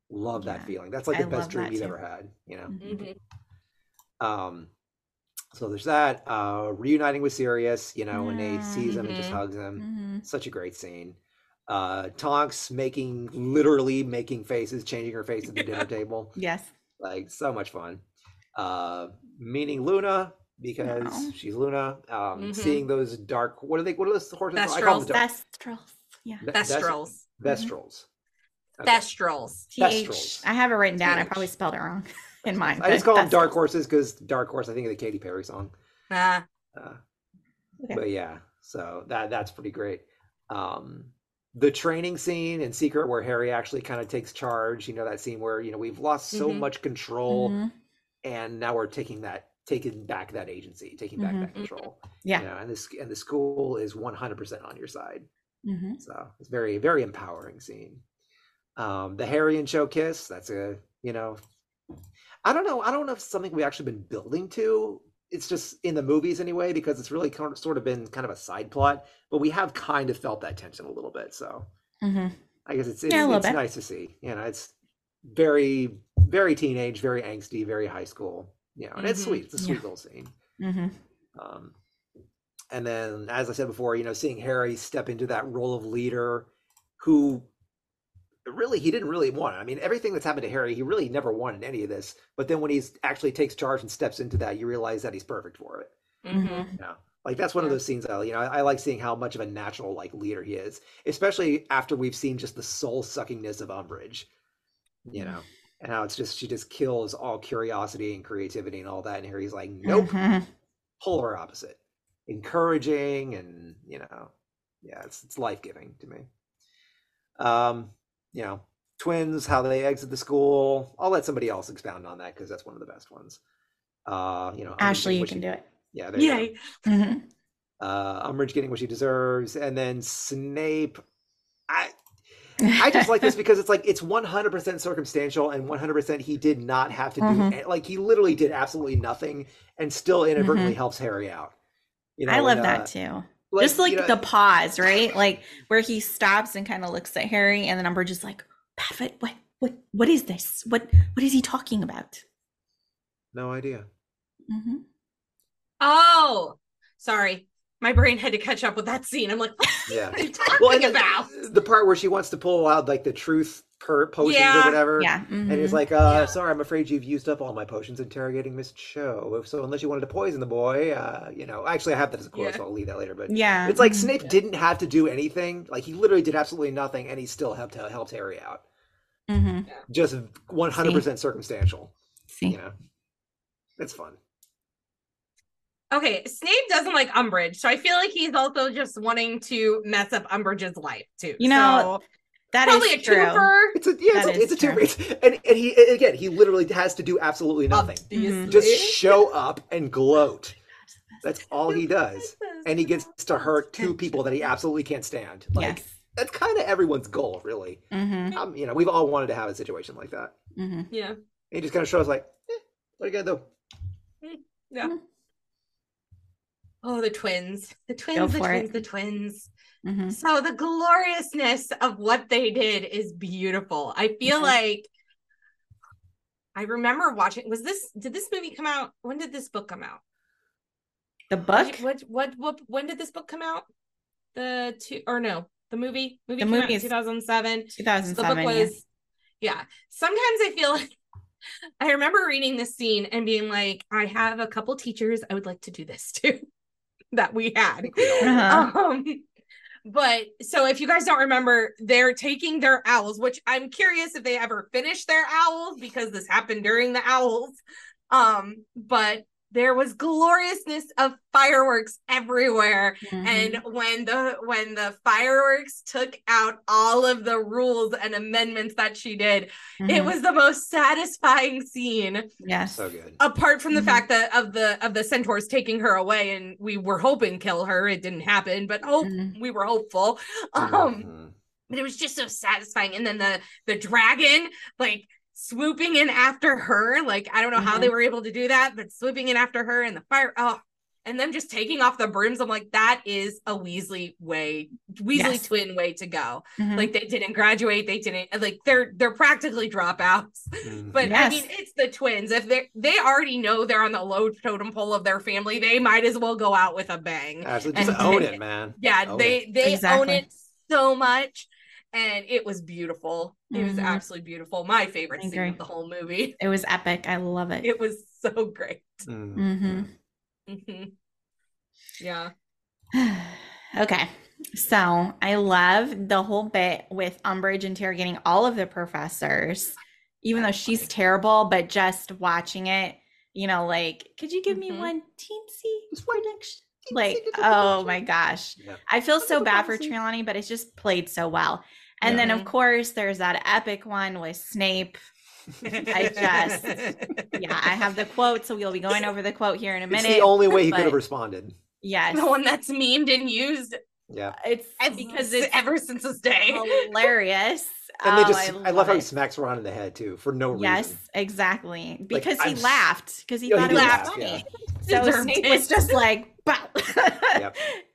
Love that Yeah. feeling. That's like I the best love dream that you've too. ever had, you know. Mhm. Um, so there's that. Uh, reuniting with Sirius, you know, when Nate sees him and just Mhm. hugs him. Mhm. Such a great scene. Uh, Tonks making literally making faces, changing her face at the dinner table. Yes. Like so much fun. Uh, meeting Luna because Aw. she's Luna. Um, Mhm. seeing those dark. What are they? What are those horses? called? I call them the dark. Thestrals. Yeah. Ve- Thestrals. Ves- Mhm. Vestrals. Okay. Thestrals. T H. Thestrals. I have it written down. I T H. probably spelled it wrong in mine. I just but call them dark Thestrals. horses because dark horse. I think of the Katy Perry song. Ah. Uh, Okay. But yeah, so that that's pretty great. Um, the training scene in Secret where Harry actually kind of takes charge. You know that scene where you know we've lost so Mhm. much control, Mhm. and now we're taking that taking back that agency, taking back Mhm. that control. Yeah. You know, and this and the school is one hundred percent on your side. Mm-hmm. So it's very very empowering scene. Um, the Harry and Cho kiss. That's a you know, I don't know. I don't know if it's something we've actually been building to. It's just in the movies anyway, because it's really kind of, sort of been kind of a side plot, but we have kind of felt that tension a little bit. So Mm-hmm. I guess it's it's, Yeah, a little it's bit. nice to see. You know, it's very very teenage, very angsty, very high school. You know, and it's Mhm. sweet. It's a sweet Yeah. little scene. Mm-hmm. Um, and then, as I said before, you know, seeing Harry step into that role of leader, who really he didn't really want it. I mean, everything that's happened to Harry, he really never wanted any of this. But then when he's actually takes charge and steps into that, you realize that he's perfect for it. Mhm. Yeah, like that's one of Yeah. those scenes. I, you know, I, I like seeing how much of a natural like leader he is, especially after we've seen just the soul suckingness of Umbridge. You know, and how it's just she just kills all curiosity and creativity and all that. And Harry's like, nope, Mhm. polar opposite, encouraging, and you know, yeah, it's it's life giving to me. Um, you know, twins, how they exit the school. I'll let somebody else expound on that because that's one of the best ones. Uh, you know, Umbridge Ashley, getting you what can she- do it. Yeah, there you go. Yay. Mm-hmm. Uh, Umbridge getting what she deserves, and then Snape. I I just like this because it's like it's one hundred percent circumstantial and one hundred percent he did not have to do Mhm. like he literally did absolutely nothing and still inadvertently helps Harry out. You know, I love and, that uh, too. like, Just like you know, the pause, right? Like where he stops and kind of looks at Harry, and then Umbridge is like, "Padfoot, what, what, what is this? What, what is he talking about?" no idea. Mm-hmm. Oh, sorry. My brain had to catch up with that scene. I'm like, what Yeah. are you talking Well, and about? the, the part where she wants to pull out like the truth per potions Yeah. or whatever. Yeah. And he's mhm. like, uh, Yeah. sorry, I'm afraid you've used up all my potions interrogating Miss Cho. If so, unless you wanted to poison the boy, uh, you know, actually I have that as a quote, Yeah. so I'll leave that later. But Yeah. it's like mhm. Snape didn't have to do anything. Like he literally did absolutely nothing, and he still helped helped Harry out. Mhm. Just one hundred percent circumstantial. See. You know, it's fun. Okay, Snape doesn't like Umbridge, so I feel like he's also just wanting to mess up Umbridge's life too. You know, so, That probably is a true. twofer. It's a yeah, That it's a, it's is a two. true. It's, and and he again, he literally has to do absolutely nothing. Obviously. Just show up and gloat. That's all he does. And he gets to hurt two people that he absolutely can't stand. Like Yes. that's kind of everyone's goal, really. Mm-hmm. Um, you know, we've all wanted to have a situation like that. Mm-hmm. Yeah. And he just kind of shows like, eh, what are you gonna do? Yeah. Mhm. Oh, the twins. The Go twins, the for twins, it. the twins. Mm-hmm. So the gloriousness of what they did is beautiful. I feel Mhm. like I remember watching. Was this? Did this movie come out? When did this book come out? The book. What? What? What? When did this book come out? The two or no? The movie. Movie The came out movie in is two thousand seven. two thousand The book seven. Yeah. was. Yeah. Sometimes I feel like I remember reading this scene and being like, I have a couple teachers I would like to do this to that we had. Uh-huh. Um, but so if you guys don't remember, they're taking their owls, which I'm curious if they ever finished their owls because this happened during the owls. Um, but there was gloriousness of fireworks everywhere. Mhm. And when the when the fireworks took out all of the rules and amendments that she did, it Mhm. was the most satisfying scene. Yes. So good. Apart from the Mhm. fact that of the of the centaurs taking her away, and we were hoping kill her, it didn't happen, but hope Mhm. we were hopeful. Um, Mhm. but it was just so satisfying. And then the the dragon, like swooping in after her, like I don't know how Mhm. they were able to do that, but swooping in after her and the fire. Oh, and them just taking off the brooms. I'm like, that is a Weasley way, Weasley Yes. twin way to go. Mhm. Like they didn't graduate, they didn't like they're they're practically dropouts. Mhm. But I Yes. mean, it's the twins. If they they already know they're on the low totem pole of their family, they might as well go out with a bang. Absolutely, just And- own it, man. Yeah, Own they it. they own Exactly. it so much, and it was beautiful. It was Mhm. absolutely beautiful. My favorite I scene agree. of the whole movie. It was epic. I love it. It was so great. Mm. hmm hmm Yeah. Okay. So I love the whole bit with Umbridge interrogating all of the professors, even though That's she's funny. terrible, but just watching it, you know, like, could you give me Mhm. one teensy Just one prediction? teensy Like, little oh prediction. my gosh. Yeah. I feel so Little bad for boxy. Trelawney, but it's just played so well. And Yeah. then, of course, there's that epic one with Snape. I just, yeah, I have the quote, so we'll be going over the quote here in a It's minute. the only way he could but- have responded. Yes. The one that's memed and used Yeah. It's ev- because it's ever since this day. hilarious. And they Oh, just, I, love how he it. smacks Ron in the head too, for no Yes, reason. exactly. Because he I'm s- laughed. Because he Yeah, he thought it did was laugh, funny. yeah. So Deserved Snape it. was just like, bow. Yep.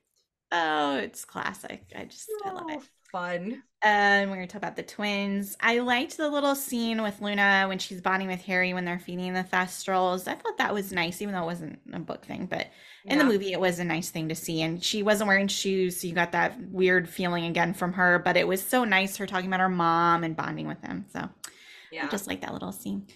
Oh, it's classic. I just, I love it. Oh, fun. Um, we're gonna talk about the twins. I liked the little scene with Luna when she's bonding with Harry when they're feeding the Thestrals. I thought that was nice, even though it wasn't a book thing. But in the Yeah. movie, it was a nice thing to see. And she wasn't wearing shoes, so you got that weird feeling again from her. But it was so nice her talking about her mom and bonding with them. So I Yeah. just like that little scene.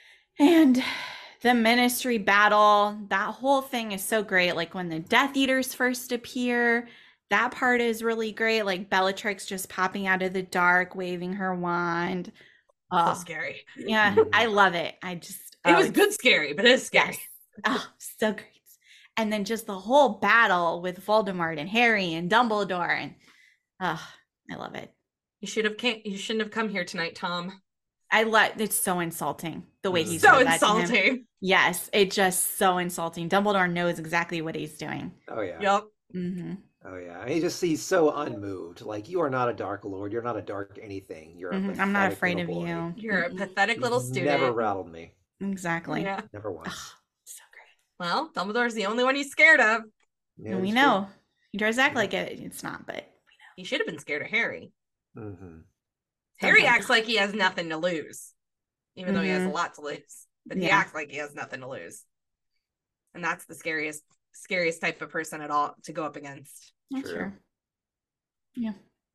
And the Ministry battle, that whole thing is so great. Like when the Death Eaters first appear, that part is really great. Like Bellatrix just popping out of the dark, waving her wand. So Oh, scary. yeah, I love it. I just, It oh, was it's- good scary, but it's scary. Yes. Oh, so great. And then just the whole battle with Voldemort and Harry and Dumbledore. And oh, I love it. You should have came, you shouldn't have come here tonight, Tom. I love it's so insulting the way he Mhm. So said that to him. insulting. Yes, it's just so insulting. Dumbledore knows exactly what he's doing. Oh yeah. Yep. hmm Oh yeah. He just he's so unmoved. Like, you are not a Dark Lord. You're not a dark anything. You're. A Mhm. I'm not pathetic afraid of little boy. you. You're a Mm-mm. pathetic little You've student. Never rattled me. Exactly. Yeah. Never once. Ugh, so great. Well, Dumbledore's the only one he's scared of. Yeah, And we it's know. He tries to act like it. It's not, but He should have been scared of Harry. true. Mhm. Harry Sometimes. acts like he has nothing to lose, even though he has a Mhm. lot to lose. But he Yeah. acts like he has nothing to lose, and that's the scariest, scariest type of person at all to go up against. that's True. true. Yeah.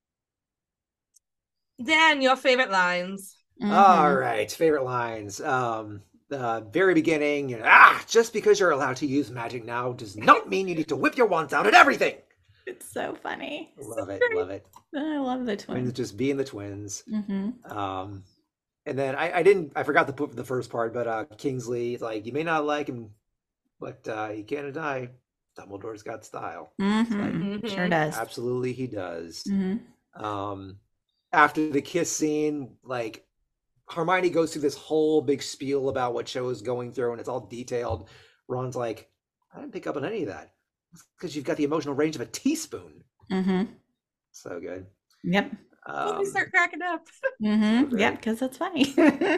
Dan, your favorite lines? Mhm. All right, favorite lines. Um, the very beginning. You know, ah, just because you're allowed to use magic now does not mean you need to whip your wands out at everything. It's so funny. Love it, love it. I love the Twins twins. just being the twins. hmm Um, and then I, I didn't, I forgot to put the first part, but uh, Kingsley, like, you may not like him, but uh, he can't deny Dumbledore's got style. hmm Mhm. Sure does. Absolutely, he does. hmm Um, after the kiss scene, like, Hermione goes through this whole big spiel about what Cho is going through, and it's all detailed. Ron's like, I didn't pick up on any of that. Because you've got the emotional range of a teaspoon. hmm So good. Yep. Let me Um, start cracking up. hmm great. Yep, because that's funny.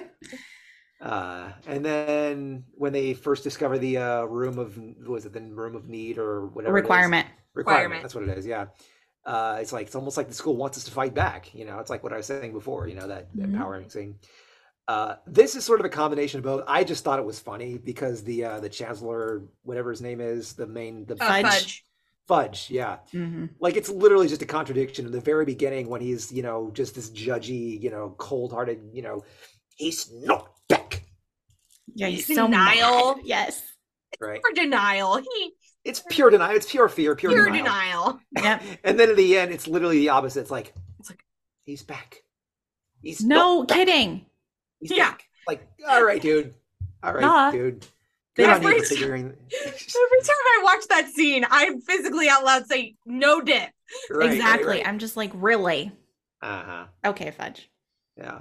uh, and then when they first discover the uh, room of, was it the room of need or whatever? it is? Requirement. Requirement. Requirement. That's what it is. Yeah. Uh, it's like, it's almost like the school wants us to fight back. You know, it's like what I was saying before, you know, that Mhm. empowering scene. Uh, this is sort of a combination of both. I just thought it was funny because the uh, the chancellor, whatever his name is, the main, the Uh, Fudge. fudge. Fudge, yeah. hmm Like, it's literally just a contradiction in the very beginning when he's, you know, just this judgy, you know, cold-hearted, you know, he's not back, Yeah, he's so Denial. mad. Yes. right? For denial. He It's pure denial. It's pure fear, pure, pure denial. denial. Yep. And then in the end, it's literally the opposite. It's like, It's like, he's back. He's No not back. kidding. He's Yeah. back. Like, all right, dude. All right, Duh. dude. Good Yeah, on you for first- figuring. Every time I watch that scene, I physically out loud say, no dip. Right, exactly. Right, right. I'm just like, really? Uh-huh. Okay, Fudge. Yeah.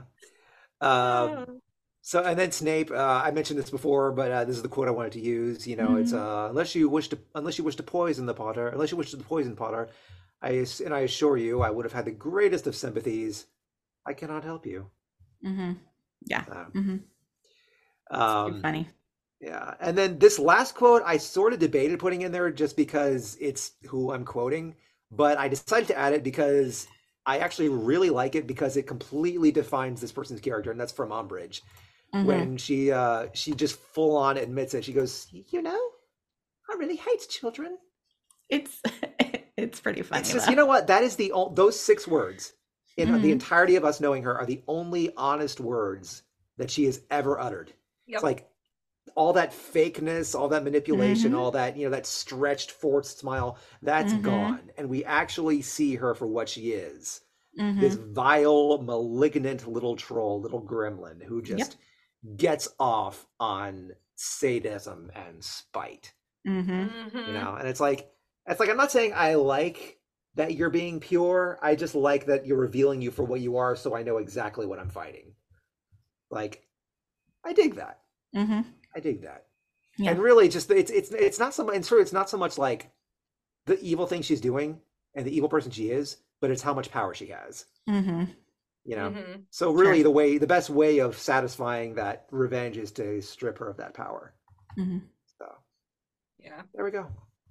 Um, so, and then Snape, uh, I mentioned this before, but uh, this is the quote I wanted to use. You know, it's Mhm. uh, unless you wish to, unless you wish to poison the Potter, unless you wish to poison Potter, I ass- and I assure you, I would have had the greatest of sympathies. I cannot help you. hmm Yeah. Uh, hmm um, funny. Yeah. And then this last quote, I sort of debated putting in there just because it's who I'm quoting, but I decided to add it because I actually really like it because it completely defines this person's character, and that's from Umbridge. Mm-hmm. When she uh, she just full on admits it. She goes, you know, I really hate children. It's it's pretty funny. It's just, you know what? That is the those six words in mm-hmm. the entirety of us knowing her are the only honest words that she has ever uttered. Yep. It's like all that fakeness, all that manipulation, mm-hmm. all that, you know, that stretched forced smile, that's mm-hmm. gone. And we actually see her for what she is. Mm-hmm. This vile, malignant little troll, little gremlin who just yep. gets off on sadism and spite. Mm-hmm. You know, and it's like, it's like, I'm not saying I like that you're being pure. I just like that you're revealing you for what you are, so I know exactly what I'm fighting. Like, I dig that. Mm-hmm. I dig that. Yeah. And really, just it's it's it's not so much. It's it's not so much like the evil thing she's doing and the evil person she is, but it's how much power she has. Mm-hmm. You know. Mm-hmm. So really, sure. the way, the best way of satisfying that revenge is to strip her of that power. Mm-hmm. So, yeah, there we go.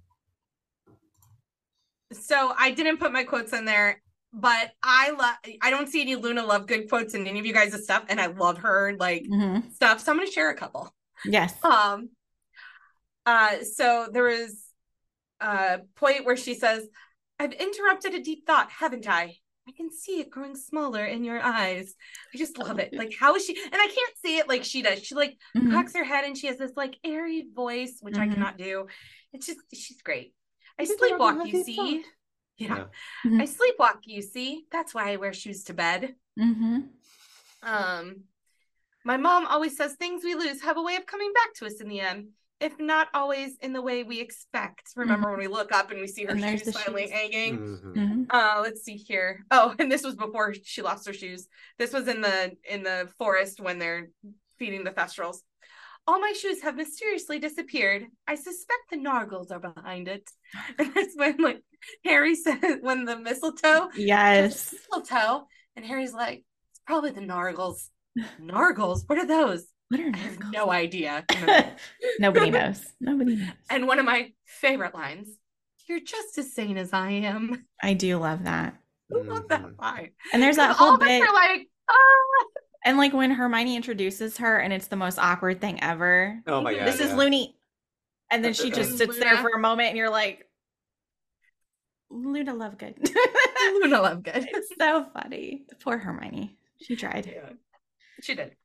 So I didn't put my quotes in there, but I love, I don't see any Luna Lovegood quotes in any of you guys' stuff, and I love her like mm-hmm. stuff. So I'm going to share a couple. Yes. Um. Uh. So there was a point where she says, "I've interrupted a deep thought, haven't I? I can see it growing smaller in your eyes." I just love it. Like, how is she? And I can't say it like she does. She like mm-hmm. cocks her head and she has this like airy voice, which mm-hmm. I cannot do. It's just, she's great. I sleepwalk, you see. Thought. Yeah. yeah. Mm-hmm. I sleepwalk, you see. That's why I wear shoes to bed. Mm-hmm. Um, my mom always says things we lose have a way of coming back to us in the end, if not always in the way we expect. Remember mm-hmm. when we look up and we see her and shoes finally shoes. hanging? Mm-hmm. Mm-hmm. Uh, let's see here. Oh, and this was before she lost her shoes. This was in the in the forest when they're feeding the Thestrals. All my shoes have mysteriously disappeared. I suspect the Nargles are behind it. And that's when, like, Harry says, when the mistletoe. Yes. Mistletoe. And Harry's like, it's probably the Nargles. Nargles? What are those? What are Nargles? I have no idea. Nobody knows. Nobody knows. And one of my favorite lines, you're just as sane as I am. I do love that. I love that line. And there's that whole all bit. All of us are like, ah. And like when Hermione introduces her and it's the most awkward thing ever. Oh my God. This yeah. is Looney. And then she just sits Luna. there for a moment and you're like, Luna Lovegood. Luna Lovegood. It's so funny. Poor Hermione. She tried. Yeah. She did.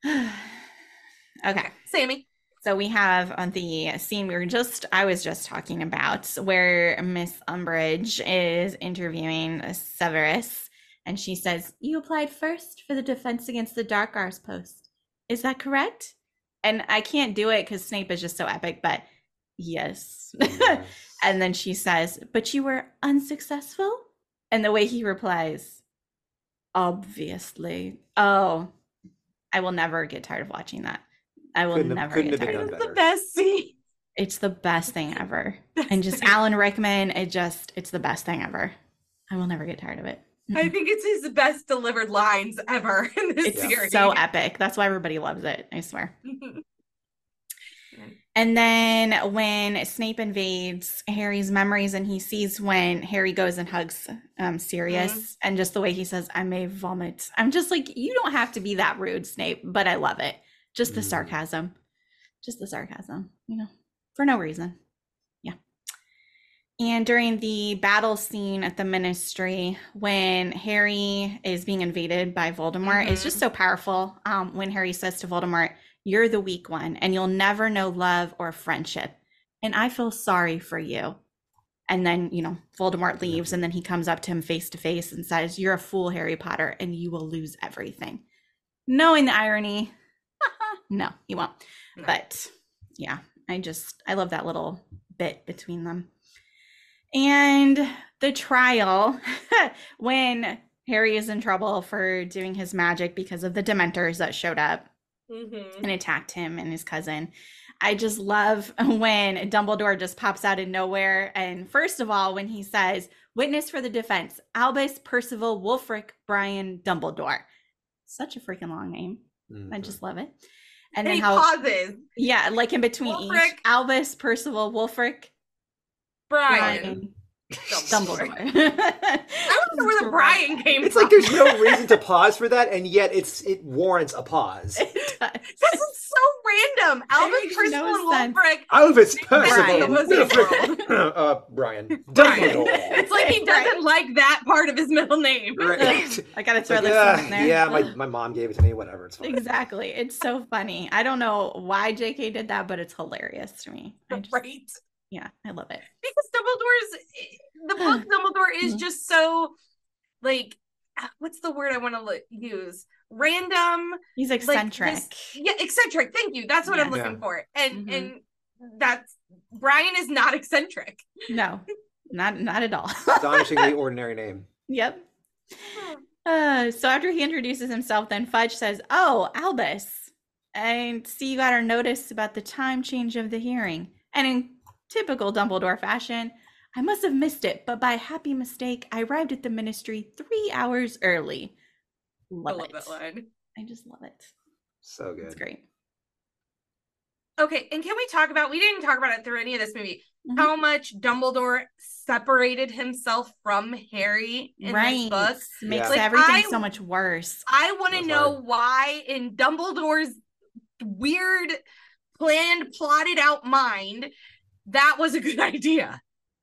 Okay. Sammy. So we have on the scene we were just, I was just talking about, where Miss Umbridge is interviewing Severus. And she says, you applied first for the Defense Against the Dark Arts post. Is that correct? And I can't do it because Snape is just so epic, but yes. yes. And then she says, but you were unsuccessful? And the way he replies, obviously. Oh, I will never get tired of watching that. I will couldn't never have, get tired of it. It's the best scene. It's the best thing ever. Best and just thing. Alan Rickman, it just, it's the best thing ever. I will never get tired of it. I think it's his best delivered lines ever in this it's series. So epic. That's why everybody loves it. I swear. And then when Snape invades Harry's memories and he sees when Harry goes and hugs um, Sirius mm-hmm. and just the way he says, I may vomit. I'm just like, you don't have to be that rude, Snape, but I love it. Just the mm. sarcasm. Just the sarcasm, you know, for no reason. And during the battle scene at the Ministry, when Harry is being invaded by Voldemort, mm-hmm. it's just so powerful. Um, when Harry says to Voldemort, you're the weak one, and you'll never know love or friendship. And I feel sorry for you. And then, you know, Voldemort leaves, and then he comes up to him face to face and says, you're a fool, Harry Potter, and you will lose everything. Knowing the irony, no, he won't. No. But yeah, I just, I love that little bit between them. And the trial, when Harry is in trouble for doing his magic because of the Dementors that showed up mm-hmm. and attacked him and his cousin. I just love when Dumbledore just pops out of nowhere. And first of all, when he says, witness for the defense, Albus Percival Wulfric Brian Dumbledore. Such a freaking long name. Mm-hmm. I just love it. And And then he how, pauses. yeah, like in between Wulfric. each. Albus, Percival, Wulfric, Brian. Brian, Dumbledore. Dumbledore. I don't know where the Brian came It's from. like there's no reason to pause for that, and yet it's it warrants a pause. It does. This is so random. Albus, makes Percival, no and sense. Wulfric. Albus Brian. Percival, Wizard Wulfric, uh, Brian, Brian. Dumbledore. It's like he doesn't like that part of his middle name. Right. I gotta It's throw like, this yeah, one in there. yeah, my, my mom gave it to me. Whatever, it's fine. Exactly. It's so funny. I don't know why J K did that, but it's hilarious to me. I just, Right? Yeah, I love it. Because Dumbledore's the book Dumbledore is Mhm. just so like what's the word I want to use? Random. He's like, eccentric. this- yeah, eccentric. Thank you. That's what I'm Yeah. looking Yeah. for. And Mhm. and that's Brian is not eccentric. No, not not at all. Astonishingly ordinary name. Yep. Uh, so after he introduces himself, then Fudge says, "Oh, Albus, I see you got our notice about the time change of the hearing." And in typical Dumbledore fashion, "I must have missed it, but by happy mistake, I arrived at the ministry three hours early." Love, I love it. that line. I just love it. So good. It's great. Okay, and can we talk about we didn't talk about it through any of this movie, Mhm. how much Dumbledore separated himself from Harry in Right. this book. Makes Yeah. Like, everything I- so much worse. I want to That's know hard. why in Dumbledore's weird, planned, plotted out mind, that was a good idea.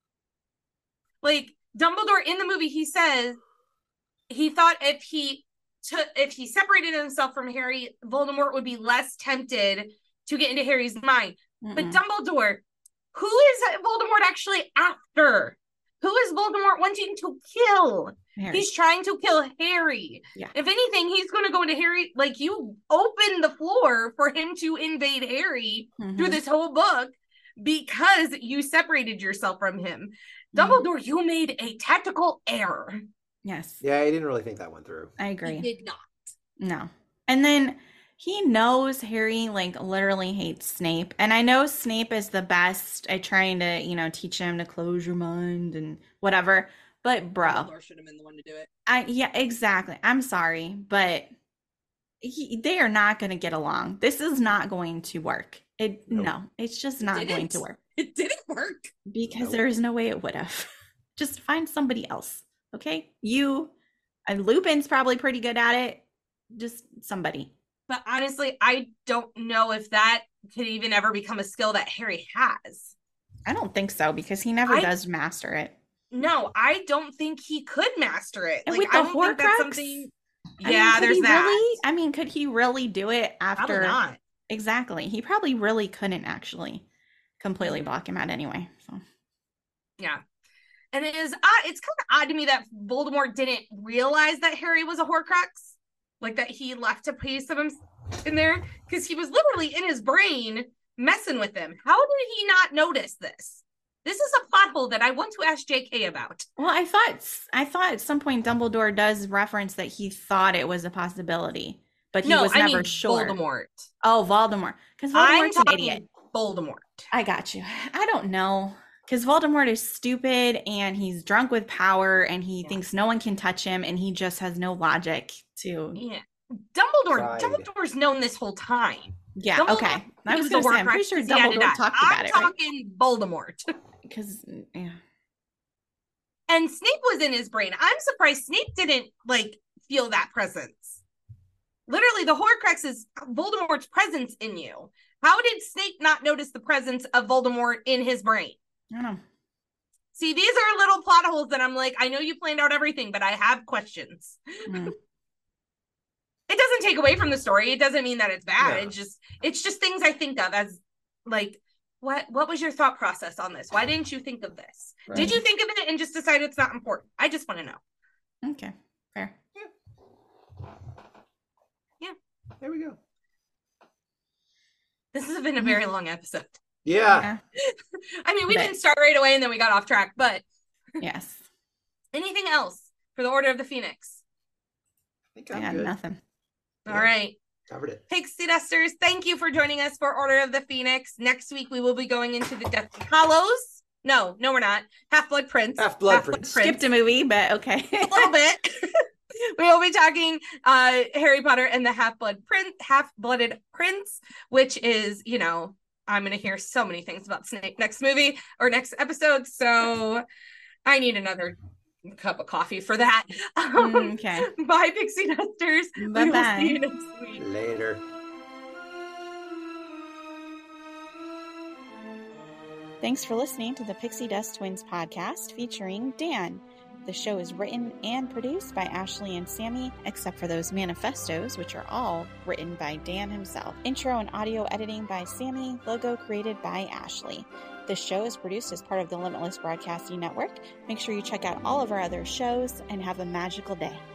Like Dumbledore in the movie, he says he thought if he took if he separated himself from Harry, Voldemort would be less tempted to get into Harry's mind. But Mm-mm. Dumbledore, who is Voldemort actually after? Who is Voldemort wanting to kill? Harry. He's trying to kill Harry. Yeah. If anything, he's going to go into Harry. Like, you open the floor for him to invade Harry Mhm. through this whole book because you separated yourself from him. Mhm. Dumbledore, you made a tactical error. Yes, Yeah, I didn't really think that one through. I agree. You did not. No. And then he knows Harry like literally hates Snape. And I know Snape is the best at trying to, you know, teach him to close your mind and whatever. But bro, Dumbledore should have been the one to do it. I yeah, exactly. I'm sorry, but he, they are not going to get along. This is not going to work. It Nope. no, it's just not Didn't. going to work It didn't work. because Nope. there is no way it would have. Just find somebody else, okay? You and Lupin's probably pretty good at it. Just somebody. But honestly, I don't know if that could even ever become a skill that Harry has. I don't think so because he never I- does master it. No, I don't think he could master it. And Like, with I the don't think that's Horcrux? something. I mean, Yeah, could there's he that. Really, I mean, could he really do it after? Probably not. Exactly. He probably really couldn't actually completely block him out anyway. So Yeah. And it is odd, it's kind of odd to me that Voldemort didn't realize that Harry was a Horcrux. Like that he left a piece of him in there. Because he was literally in his brain messing with him. How did he not notice this? This is a plot hole that I want to ask J K about. well, I thought I thought at some point Dumbledore does reference that he thought it was a possibility, but he no, was I never mean sure. Voldemort. Oh, Voldemort. Because I'm Voldemort's an talking idiot. Voldemort. I got you. I don't know. Because Voldemort is stupid and he's drunk with power and he Yeah. thinks no one can touch him and he just has no logic to. Yeah. Dumbledore. Pride. Dumbledore's known this whole time. Yeah, Dumbledore okay. I He was a going to say, I'm pretty Horcrux sure 'cause he had to die. Dumbledore talked I'm about it, right? talking Voldemort. Because, yeah. And Snape was in his brain. I'm surprised Snape didn't like feel that presence. Literally, the Horcrux is Voldemort's presence in you. How did Snape not notice the presence of Voldemort in his brain? I don't know. See, these are little plot holes that I'm like, I know you planned out everything, but I have questions. Mm. It doesn't take away from the story. It doesn't mean that it's bad. No. It's just, it's just things I think of as like, what, what was your thought process on this? Why didn't you think of this? Right. Did you think of it and just decide it's not important? I just want to know. Okay, fair. There we go. This has been a very long episode. Yeah. I mean, we Bet. didn't start right away and then we got off track, but Yes. anything else for the Order of the Phoenix? I think I I'm got good. nothing. All right. Covered it. Pixie Dusters, thank you for joining us for Order of the Phoenix. Next week, we will be going into the Deathly Hallows. No, no, we're not. Half-Blood Prince. Half-Blood Prince. Skipped a movie, but okay. A little bit. We will be talking uh, Harry Potter and the Half-Blood Prince, Half-Blooded Prince, which is, you know, I'm going to hear so many things about Snape next movie or next episode. So I need another cup of coffee for that. Um, Okay. Bye, Pixie Dusters. Bye-bye. We will see you next week. Later. Thanks for listening to the Pixie Dust Twins podcast featuring Dan. The show is written and produced by Ashley and Sammy, except for those manifestos, which are all written by Dan himself. Intro and audio editing by Sammy, logo created by Ashley. The show is produced as part of the Limitless Broadcasting Network. Make sure you check out all of our other shows and have a magical day.